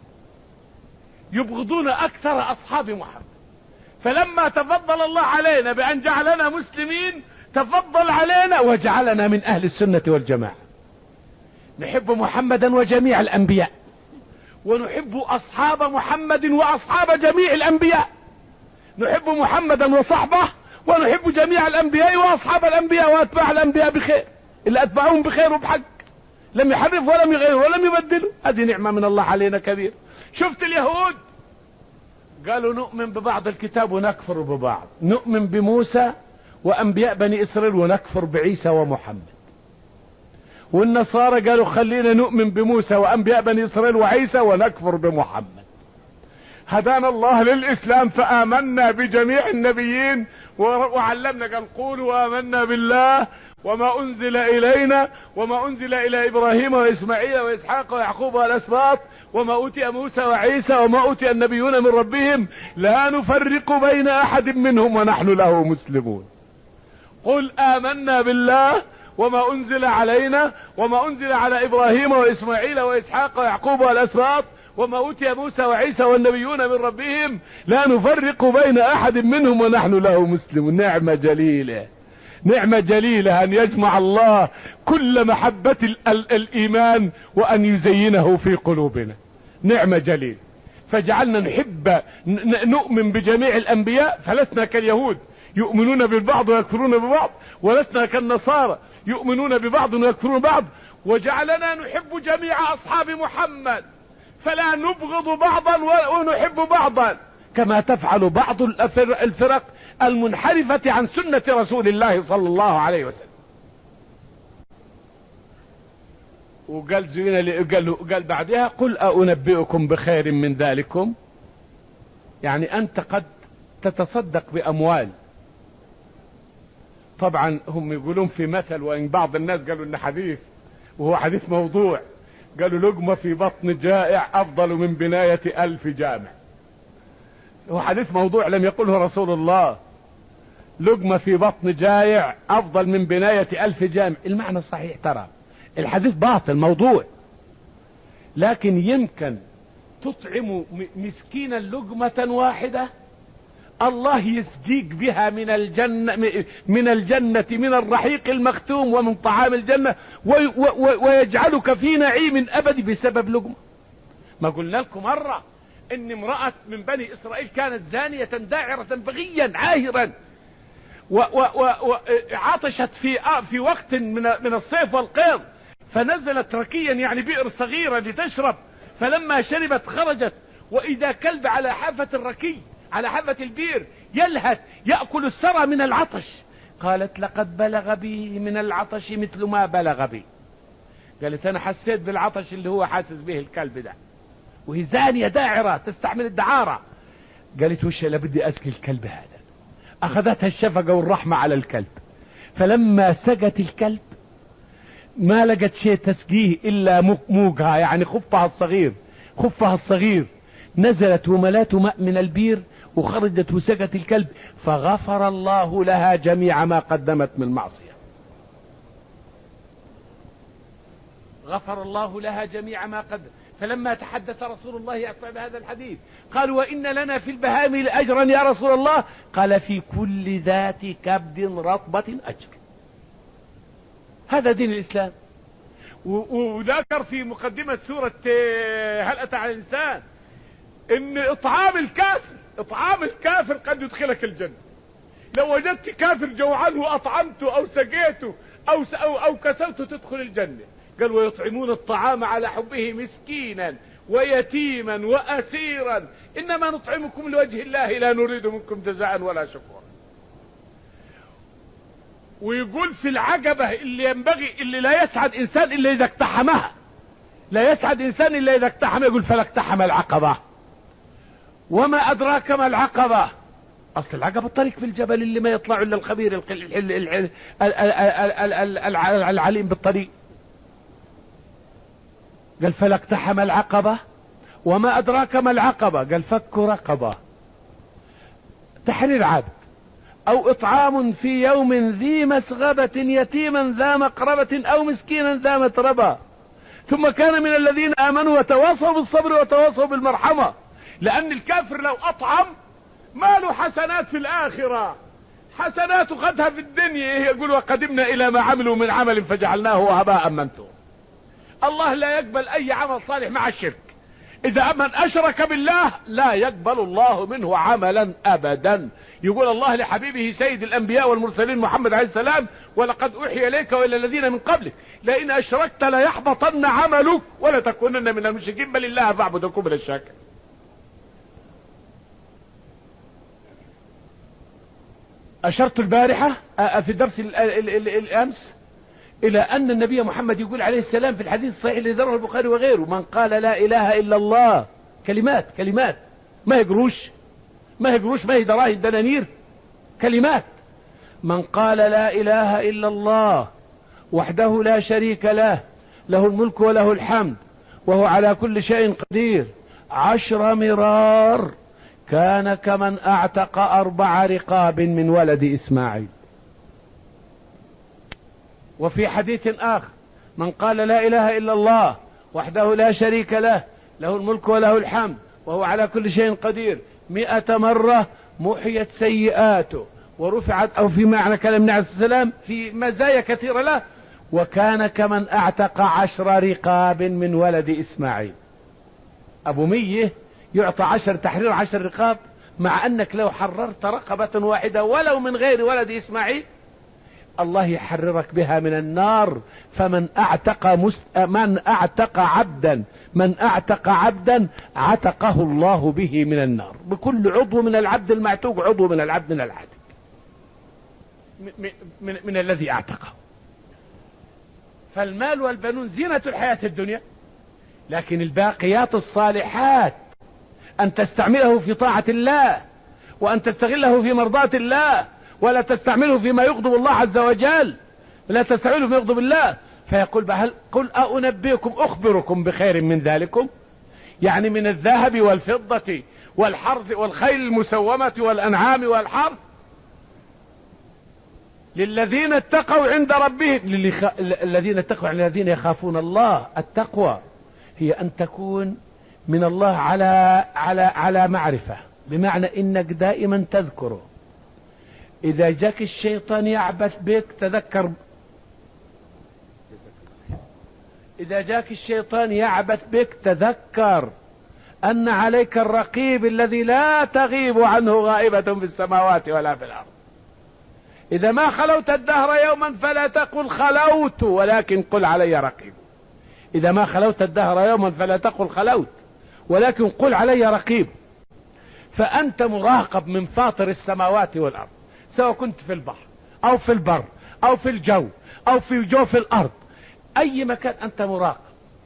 A: يبغضون أكثر أصحاب محمد. فلما تفضل الله علينا بأن جعلنا مسلمين تفضل علينا وجعلنا من أهل السنة والجماعة. نحب محمدا وجميع الأنبياء، ونحب أصحاب محمد وأصحاب جميع الأنبياء. نحب محمدا وصحبه ونحب جميع الأنبياء وأصحاب الأنبياء وأتباع الأنبياء بخير، اللي أتبعهم بخير وبحق، لم يحرف ولم يغير ولم يبدل. هذه نعمة من الله علينا كبير. شفت اليهود قالوا نؤمن ببعض الكتاب ونكفر ببعض، نؤمن بموسى وأنبياء بني إسرائيل ونكفر بعيسى ومحمد. والنصارى قالوا خلينا نؤمن بموسى وأنبياء بني إسرائيل وعيسى ونكفر بمحمد. هدانا الله للإسلام فآمنا بجميع النبيين وعلمنا، قال قولوا آمنا بالله وما أنزل إلينا وما أنزل إلى إبراهيم وإسماعيل وإسحاق ويعقوب والأسباط وما أوتي موسى وعيسى وما أوتي النبيون من ربهم لا نفرق بين أحد منهم ونحن له مسلمون. قل آمنا بالله وما أنزل علينا وما أنزل على إبراهيم وإسماعيل وإسحاق ويعقوب والأسباط وما أوتي موسى وعيسى والنبيون من ربهم لا نفرق بين أحد منهم ونحن له مسلمون. نعمة جليلة، نعمة جليلة أن يجمع الله كل محبة ال ال الإيمان وأن يزينه في قلوبنا. نعمة جليلة. فجعلنا نحب نؤمن بجميع الأنبياء، فلسنا كاليهود يؤمنون بالبعض ويكفرون ببعض، ولسنا كالنصارى يؤمنون ببعض ويكفرون ببعض. وجعلنا نحب جميع أصحاب محمد، فلا نبغض بعضا ونحب بعضا كما تفعل بعض الفرق المنحرفة عن سنة رسول الله صلى الله عليه وسلم. وقال زينا قال, قال بعدها قل أنبئكم بخير من ذلكم، يعني أنت قد تتصدق بأموال. طبعا هم يقولون في مثل، وإن بعض الناس قالوا إن حديث وهو حديث موضوع، قالوا لقمة في بطن جائع أفضل من بناية ألف جامع. هو حديث موضوع لم يقله رسول الله. لقمة في بطن جائع أفضل من بناية ألف جامع، المعنى صحيح، ترى الحديث باطل موضوع، لكن يمكن تطعم مسكينا لقمة واحدة الله يسقيك بها من الجنة من الجنة من الرحيق المختوم ومن طعام الجنة، ويجعلك في نعيم أبدي بسبب لقمة. ما قلنا لكم مرة ان امرأة من بني إسرائيل كانت زانية داعرة بغيا عاهرا، وعطشت في في وقت من من الصيف والقيض، فنزلت ركيا يعني بئر صغيرة لتشرب، فلما شربت خرجت وإذا كلب على حافة الركي على حافة البئر يلهث يأكل الثرى من العطش. قالت لقد بلغ بي من العطش مثل ما بلغ بي. قالت أنا حسيت بالعطش اللي هو حاسس به الكلب ده، وهي زانية داعرة تستعمل الدعارة. قالت وش لا بدي أسقي الكلب هذا. أخذتها الشفقة والرحمة على الكلب، فلما سقت الكلب ما لقت شيء تسقيه إلا موقها، يعني خفها الصغير خفها الصغير نزلت وملات ماء من البير وخرجت وسقت الكلب، فغفر الله لها جميع ما قدمت من معصية. غفر الله لها جميع ما قدمت. فلما تحدث رسول الله بهذا الحديث قالوا وإن لنا في البهائم لأجرا يا رسول الله؟ قال في كل ذات كبد رطبة أجر. هذا دين الإسلام. وذكر في مقدمة سورة هل أتى على الإنسان إن إطعام الكافر إطعام الكافر قد يدخلك الجنة. لو وجدت كافر جوعان وأطعمته أو سقيته أو, أو, أو كسوته تدخل الجنة. قال ويطعمون الطعام على حبه مسكينا ويتيما وأسيرا إنما نطعمكم لوجه الله لا نريد منكم جزاء ولا شكورا. ويقول في العقبة اللي ينبغي اللي لا يسعد إنسان إلا إذا اقتحمها، لا يسعد إنسان إلا إذا اقتحم. يقول فلا اقتحم العقبة. وما أدراك ما العقبة؟ أصل العقبة الطريق في الجبل اللي ما يطلع إلا الخبير العليم بالطريق. قال فلا اقتحم العقبة. وما أدراك ما العقبة؟ قال فك رقبة، تحرير عبد، أو إطعام في يوم ذي مسغبة يتيما ذا مقربة أو مسكينا ذا متربة ثم كان من الذين آمنوا وتواصوا بالصبر وتواصوا بالمرحمة. لأن الكافر لو أطعم ما له حسنات في الآخرة، حسنات خدها في الدنيا. يقول وقدمنا إلى ما عملوا من عمل فجعلناه هباء منثورا. الله لا يقبل أي عمل صالح مع الشرك. إذا من أشرك بالله لا يقبل الله منه عملا أبدا. يقول الله لحبيبه سيد الأنبياء والمرسلين محمد عليه السلام ولقد أوحي إليك وإلى الذين من قبلك لئن أشركت ليحبطن عملك ولا تكونن من المشركين بل الله فاعبد وكن من الشاكرين. أشرت البارحة في درس الأمس إلى أن النبي محمد يقول عليه السلام في الحديث الصحيح الذي ذكره البخاري وغيره من قال لا إله إلا الله، كلمات كلمات ما يقروش ما يقروش ما هي دراهم دنانير، كلمات. من قال لا إله إلا الله وحده لا شريك له له الملك وله الحمد وهو على كل شيء قدير عشر مرار كان كمن اعتق اربع رقاب من ولد اسماعيل. وفي حديث اخر من قال لا اله الا الله وحده لا شريك له له الملك وله الحمد وهو على كل شيء قدير مئة مرة محيت سيئاته ورفعت، او في معنى كلام النبي عليه السلام في مزايا كثيرة له، وكان كمن اعتق عشر رقاب من ولد اسماعيل. ابو مية يعطى عشر تحرير عشر رقاب، مع انك لو حررت رقبة واحدة ولو من غير ولد اسماعيل الله يحررك بها من النار. فمن اعتق مست... من اعتق عبدا من اعتق عبدا عتقه الله به من النار، بكل عضو من العبد المعتوق عضو من العبد من العاتق من, من, من الذي اعتقه. فالمال والبنون زينة الحياة الدنيا، لكن الباقيات الصالحات أن تستعمله في طاعة الله، وأن تستغله في مرضاة الله، ولا تستعمله فيما يغضب الله عز وجل، لا تستعمله فيما يغضب الله. فيقول بهل قل أنبئكم أخبركم بخير من ذلكم، يعني من الذهب والفضة والحرث والخيل المسومة والأنعام والحرث للذين اتقوا عند ربهم. الذين اتقوا عند الذين يخافون الله. التقوى هي أن تكون من الله على على على معرفة، بمعنى إنك دائما تذكره. إذا جاك الشيطان يعبث بك تذكر، إذا جاك الشيطان يعبث بك تذكر أن عليك الرقيب الذي لا تغيب عنه غائبة في السماوات ولا في الأرض. إذا ما خلوت الدهر يوما فلا تقل خلوت، ولكن قل علي رقيب. إذا ما خلوت الدهر يوما فلا تقل خلوت، ولكن قل علي رقيب. فأنت مراقب من فاطر السماوات والأرض، سواء كنت في البحر أو في البر أو في الجو أو في جوف الأرض، أي مكان أنت مراقب.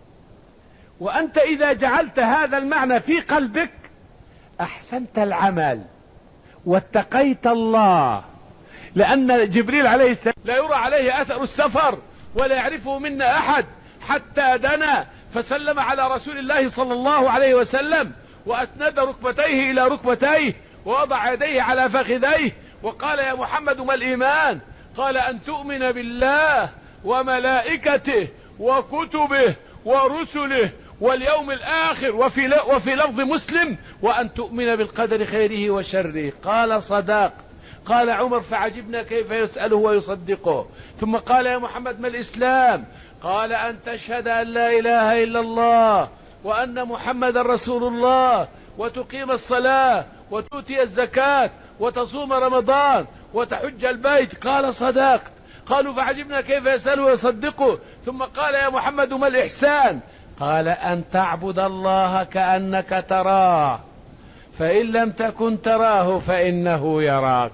A: وأنت إذا جعلت هذا المعنى في قلبك أحسنت العمل واتقيت الله. لأن جبريل عليه السلام لا يرى عليه أثر السفر ولا يعرفه منا أحد، حتى دنا فسلم على رسول الله صلى الله عليه وسلم، وأسند ركبتيه إلى ركبتيه، ووضع يديه على فخذيه، وقال يا محمد ما الإيمان؟ قال أن تؤمن بالله وملائكته وكتبه ورسله واليوم الآخر، وفي وفي لفظ مسلم وأن تؤمن بالقدر خيره وشره. قال صدق. قال عمر فعجبنا كيف يسأله ويصدقه. ثم قال يا محمد ما الإسلام؟ قال أن تشهد أن لا إله إلا الله وأن محمد رسول الله، وتقيم الصلاة وتؤتي الزكاة وتصوم رمضان وتحج البيت. قال صدقت. قالوا فعجبنا كيف يسأله ويصدقه. ثم قال يا محمد ما الإحسان؟ قال أن تعبد الله كأنك تراه، فإن لم تكن تراه فإنه يراك.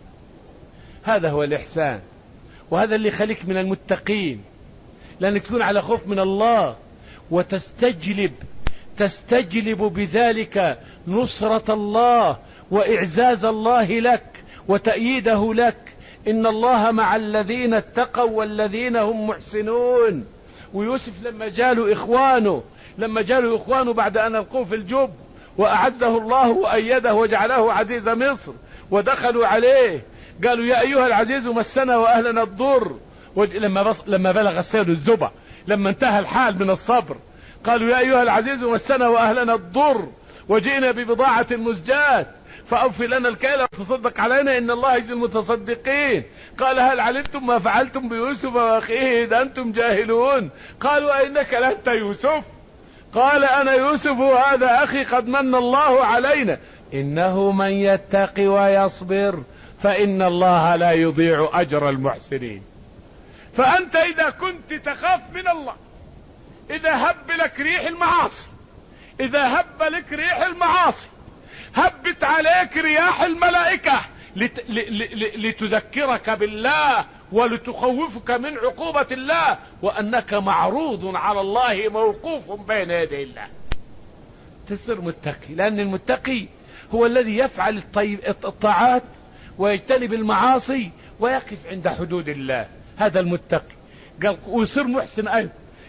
A: هذا هو الإحسان، وهذا اللي يخليك من المتقين، لأنك تكون على خوف من الله، وتستجلب تستجلب بذلك نصرة الله وإعزاز الله لك وتأييده لك. إن الله مع الذين اتقوا والذين هم محسنون. ويوسف لما جاله إخوانه لما جاله إخوانه بعد أن ألقوه في الجب، وأعزه الله وأيده وجعله عزيز مصر، ودخلوا عليه قالوا يا أيها العزيز مسنا وأهلنا الضر. لما, بص... لما بلغ السيد الزبع، لما انتهى الحال من الصبر، قالوا يا أيها العزيز مسنا وأهلنا الضر وجئنا ببضاعة مزجاة فأوفي لنا الكيل وتصدق علينا إن الله يجزي المتصدقين. قال هل علمتم ما فعلتم بيوسف وأخيه إذ أنتم جاهلون؟ قالوا أئنك لأنت يوسف؟ قال أنا يوسف وهذا أخي قد من الله علينا إنه من يتقي ويصبر فإن الله لا يضيع أجر المحسنين. فأنت إذا كنت تخاف من الله، إذا هب لك ريح المعاصي إذا هب لك ريح المعاصي هبت عليك رياح الملائكة لت... ل... ل... لتذكرك بالله ولتخوفك من عقوبة الله، وأنك معروض على الله موقوف بين يدي الله، تصير متقي. لأن المتقي هو الذي يفعل الطيب الطاعات ويجتنب المعاصي ويقف عند حدود الله. هذا المتقي. قال ويصير محسن أيضا،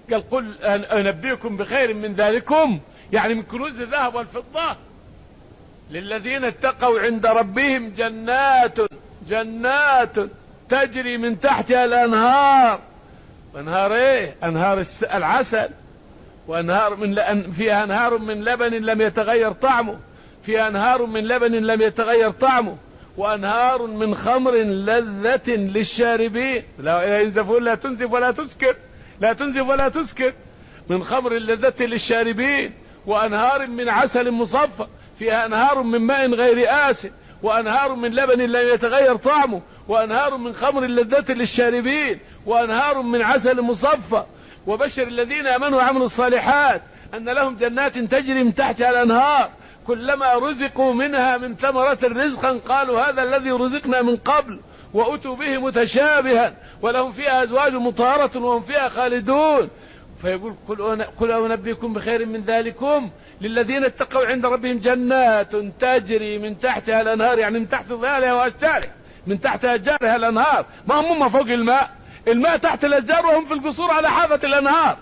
A: قال قل أنبئكم بخير من ذلكم، يعني من كنوز الذهب والفضة. للذين اتقوا عند ربهم جنات جنات تجري من تحتها الأنهار. أنهار إيه؟ أنهار العسل، وأنهار من فيها أنهار من لبن لم يتغير طعمه، فيها أنهار من لبن لم يتغير طعمه، وأنهار من خمر لذة للشاربين لا ينزفون لا تنزف ولا تسكر لا تنزف ولا تسكر من خمر لذة للشاربين، وأنهار من عسل مصفى، فيها أنهار من ماء غير آسن، وأنهار من لبن لم يتغير طعمه، وأنهار من خمر لذة للشاربين، وأنهار من عسل مصفى. وبشر الذين آمنوا وعملوا الصالحات أن لهم جنات تجري من تحتها الأنهار كلما رزقوا منها من ثمرة رزقا قالوا هذا الذي رزقنا من قبل، وأتوا به متشابها، ولهم فيها أزواج مطهرة وهم فيها خالدون. فيقول قل أنبئكم بخير من ذلكم للذين اتقوا عند ربهم جنات تجري من تحتها الأنهار، يعني من تحت ظلالها وأشجارها، من تحت أشجارها الأنهار، ما هم فوق الماء، الماء تحت الأشجار وهم في القصور على حافة الأنهار.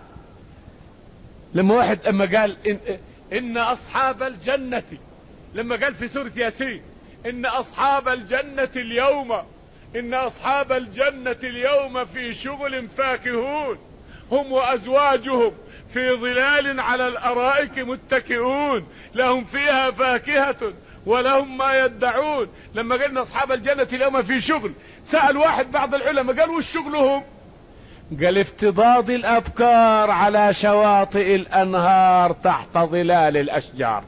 A: لما واحد أما قال إن, إن أصحاب الجنة، لما قال في سورة ياسين إن أصحاب الجنة اليوم إن أصحاب الجنة اليوم في شغل فاكهون هم وأزواجهم في ظلال على الأرائك متكئون لهم فيها فاكهة ولهم ما يدعون. لما قلنا أصحاب الجنة اليوم في شغل، سأل واحد بعض العلماء قال وش شغلهم؟ قال افتضاض الأبكار على شواطئ الأنهار تحت ظلال الأشجار.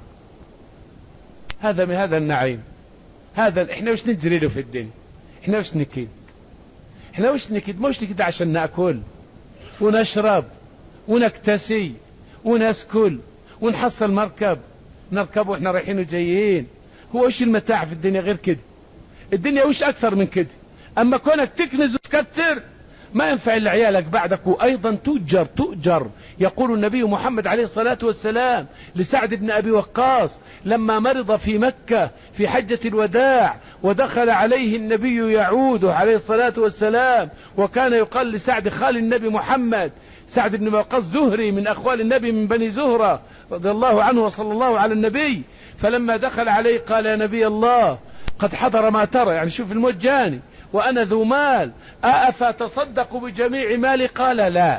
A: هذا من هذا النعيم. هذا احنا وش نجري له في الدنيا؟ احنا وش نكيد؟ احنا وش نكيد؟ مش نكيد عشان نأكل ونشرب ونكتسي ونسكل ونحصل مركب نركب واحنا رايحين وجايين. هو وش المتاع في الدنيا غير كده؟ الدنيا وش اكثر من كده؟ اما كونك تكنز وتكثر ما ينفع الا عيالك بعدك، وايضا تؤجر تؤجر. يقول النبي محمد عليه الصلاة والسلام لسعد بن ابي وقاص لما مرض في مكة في حجة الوداع، ودخل عليه النبي يعوده عليه الصلاة والسلام، وكان يقال لسعد خال النبي محمد، سعد بن وقاص زهري من اخوال النبي من بني زهرة رضي الله عنه وصلى الله على النبي. فلما دخل عليه قال يا نبي الله قد حضر ما ترى، يعني شوف الموت جاني وانا ذو مال، أفتصدق بجميع مالي؟ قال لا.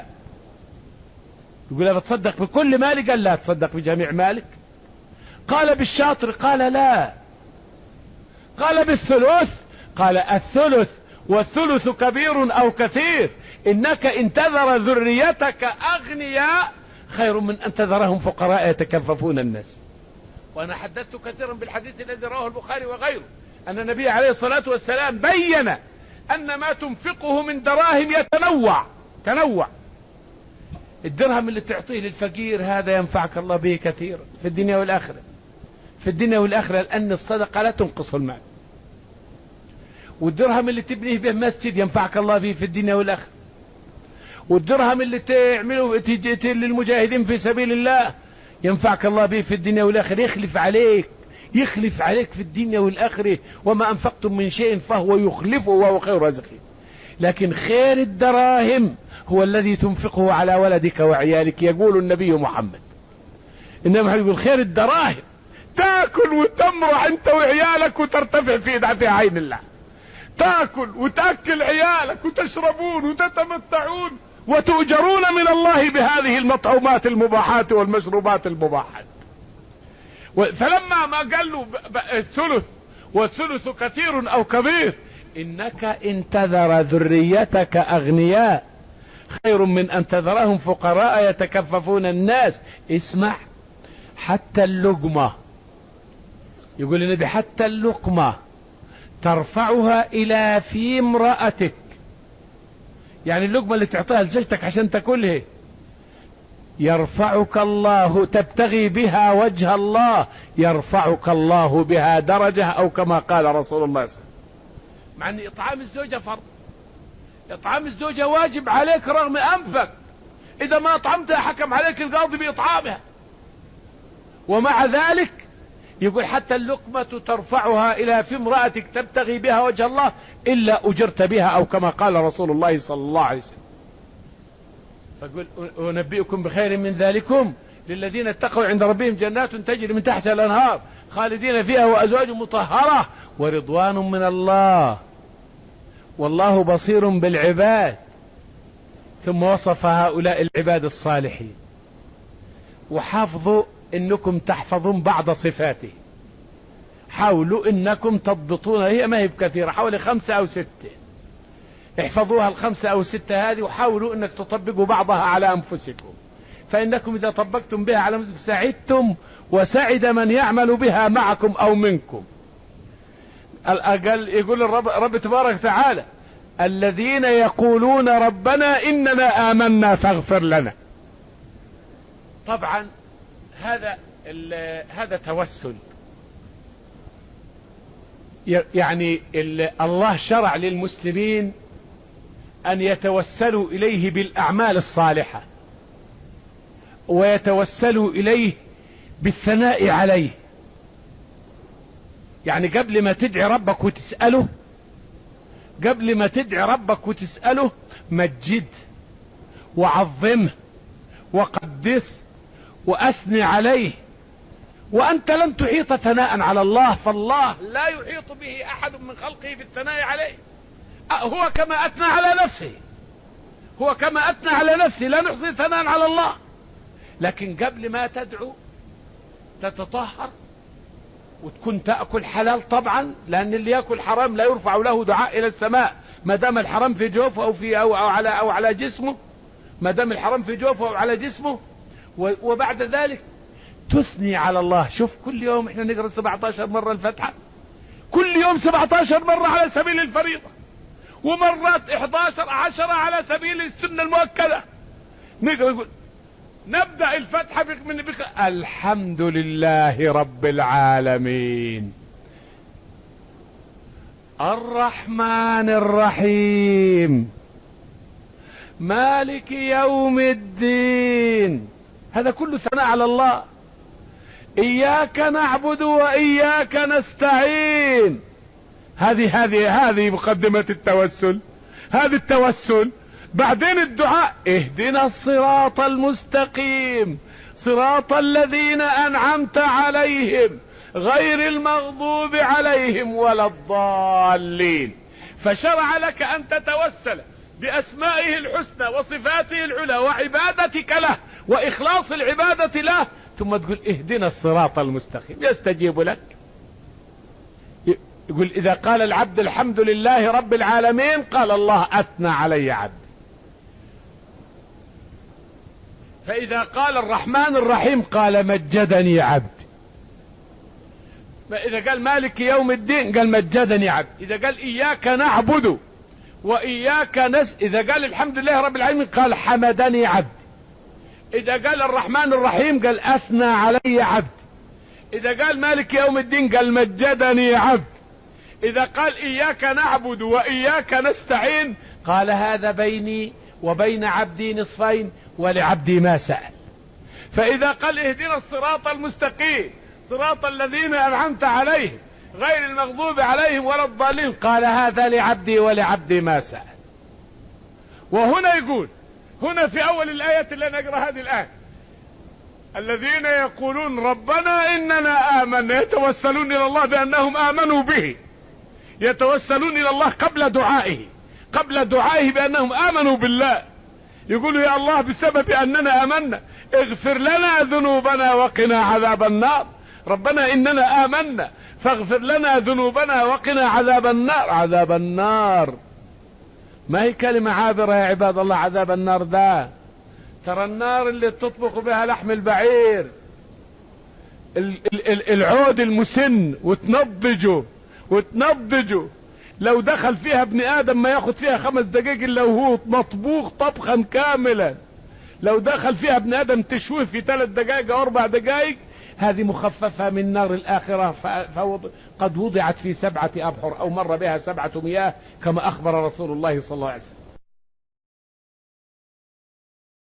A: يقول أتصدق بكل مالي؟ قال لا. تصدق بجميع مالك؟ قال بالشاطر؟ قال لا. قال بالثلث؟ قال الثلث والثلث كبير أو كثير، إنك إن تذر ذريتك أغنياء خير من أن تذرهم فقراء يتكففون الناس. وأنا حدثت كثيرا بالحديث الذي رواه البخاري وغيره أن النبي عليه الصلاة والسلام بين أن ما تنفقه من دراهم يتنوع تنوع. الدرهم اللي تعطيه للفقير هذا ينفعك الله به كثيرا في الدنيا والآخرة، في الدنيا والآخرة، لأن الصدقة لا تنقص المال. والدرهم اللي تبنيه به مسجد ينفعك الله به في الدنيا والآخرة. والدرهم اللي تعمله للمجاهدين في سبيل الله ينفعك الله به في الدنيا والآخرة. يخلف عليك يخلف عليك في الدنيا والآخرة، وما أنفقتم من شيء فهو يخلفه وهو خير رازقين. لكن خير الدراهم هو الذي تنفقه على ولدك وعيالك. يقول النبي محمد إنما يقول خير الدراهم تأكل وتمرح أنت وعيالك وترتفع في في عين الله، تأكل وتأكل عيالك وتشربون وتتمتعون وتؤجرون من الله بهذه المطعومات المباحات والمشروبات المباحات. فلما ما قال له الثلث والثلث كثير أو كبير، إنك إن تذر ذريتك أغنياء خير من أن تذرهم فقراء يتكففون الناس. اسمع، حتى اللقمة، يقول النبي حتى اللقمة ترفعها إلى في امرأتك، يعني اللقمة اللي تعطيها لزوجتك عشان تاكلها يرفعك الله، تبتغي بها وجه الله يرفعك الله بها درجة، أو كما قال رسول الله صلى الله عليه وسلم. مع أن إطعام الزوجة فرض، إطعام الزوجة واجب عليك رغم أنفك، إذا ما أطعمتها حكم عليك القاضي بإطعامها. ومع ذلك يقول حتى اللقمة ترفعها إلى في امرأتك تبتغي بها وجه الله إلا أجرت بها، أو كما قال رسول الله صلى الله عليه وسلم. فقل أنبئكم بخير من ذلكم للذين اتقوا عند ربهم جنات تجري من تحتها الأنهار خالدين فيها وأزواج مطهرة ورضوان من الله والله بصير بالعباد. ثم وصف هؤلاء العباد الصالحين. وحافظوا انكم تحفظون بعض صفاته، حاولوا انكم تضبطون، هي ما هي بكثيرة، حوالي خمسة او ستة، احفظوها الخمسة او ستة هذه وحاولوا انك تطبقوا بعضها على انفسكم، فانكم اذا طبقتم بها على انفسكم سعدتم وسعد من يعمل بها معكم او منكم. الأقل يقول الرب رب تبارك وتعالى الذين يقولون ربنا إننا آمنا فاغفر لنا. طبعا هذا هذا توسل، يعني الله شرع للمسلمين أن يتوسلوا إليه بالأعمال الصالحة ويتوسلوا إليه بالثناء عليه. يعني قبل ما تدعي ربك وتسأله قبل ما تدعي ربك وتسأله مجد وعظمه وقدس وأثني عليه. وأنت لن تحيط ثناء على الله، فالله لا يحيط به أحد من خلقه بالثناء عليه. هو كما أثنى على نفسه هو كما أثنى على نفسه لا نحصي ثناء على الله. لكن قبل ما تدعو تتطهر وتكون تأكل حلال طبعا، لأن اللي يأكل حرام لا يرفع له دعاء إلى السماء ما دام الحرام في جوفه أو في أو, أو على أو على جسمه، ما دام الحرام في جوفه أو على جسمه. وبعد ذلك تثني على الله. شوف كل يوم احنا نقرأ سبعة عشر مرة الفتحة، كل يوم سبعة عشر مرة على سبيل الفريضة، ومرات إحدى عشر عشرة على سبيل السنة المؤكدة. نقرأ نبدأ الفتحة من بك الحمد لله رب العالمين الرحمن الرحيم مالك يوم الدين. هذا كله ثناء على الله. إياك نعبد وإياك نستعين. هذه هذه هذه مقدمة التوسل. هذه التوسل. بعدين الدعاء اهدنا الصراط المستقيم صراط الذين أنعمت عليهم غير المغضوب عليهم ولا الضالين. فشرع لك أن تتوسل بأسمائه الحسنى وصفاته العلى وعبادتك له وإخلاص العبادة له، ثم تقول اهدنا الصراط المستقيم يستجيب لك. يقول إذا قال العبد الحمد لله رب العالمين قال الله أثنى علي عبد. فإذا قال الرحمن الرحيم قال مجدني عبد. فإذا قال مالك يوم الدين قال مجدني عبد. إذا قال إياك نعبد وإياك نس إذا قال الحمد لله رب العالمين قال حمدني عبد. إذا قال الرحمن الرحيم قال أثنى علي عبد. إذا قال مالك يوم الدين قال مجدني عبد. إذا قال إياك نعبد وإياك نستعين قال هذا بيني وبين عبدي نصفين ولعبدي ما سأل. فإذا قال اهدنا الصراط المستقيم صراط الذين أنعمت عليهم غير المغضوب عليهم ولا الضالين قال هذا لعبدي ولعبدي ما سأل. وهنا يقول هنا في أول الآية اللي نقرأ هذه الآية الذين يقولون ربنا إننا آمنا، يتوسلون إلى الله بأنهم آمنوا به، يتوسلون إلى الله قبل دعائه قبل دعائه بأنهم آمنوا بالله. يقولوا يا الله بسبب أننا آمنا اغفر لنا ذنوبنا وقنا عذاب النار. ربنا إننا آمنا فاغفر لنا ذنوبنا وقنا عذاب النار. عذاب النار ما هي كلمة عابرة يا عباد الله. عذاب النار ده ترى النار اللي تطبخ بها لحم البعير العود المسن وتنضجه وتنضجه لو دخل فيها ابن آدم ما ياخد فيها خمس دقائق إلا وهو مطبوخ طبخا كاملا. لو دخل فيها ابن آدم تشويه في ثلاث دقائق أو أربع دقائق. هذه مخففة من نار الآخرة قد وضعت في سبعة أبحر أو مر بها سبعة مياه كما أخبر رسول الله صلى الله عليه وسلم.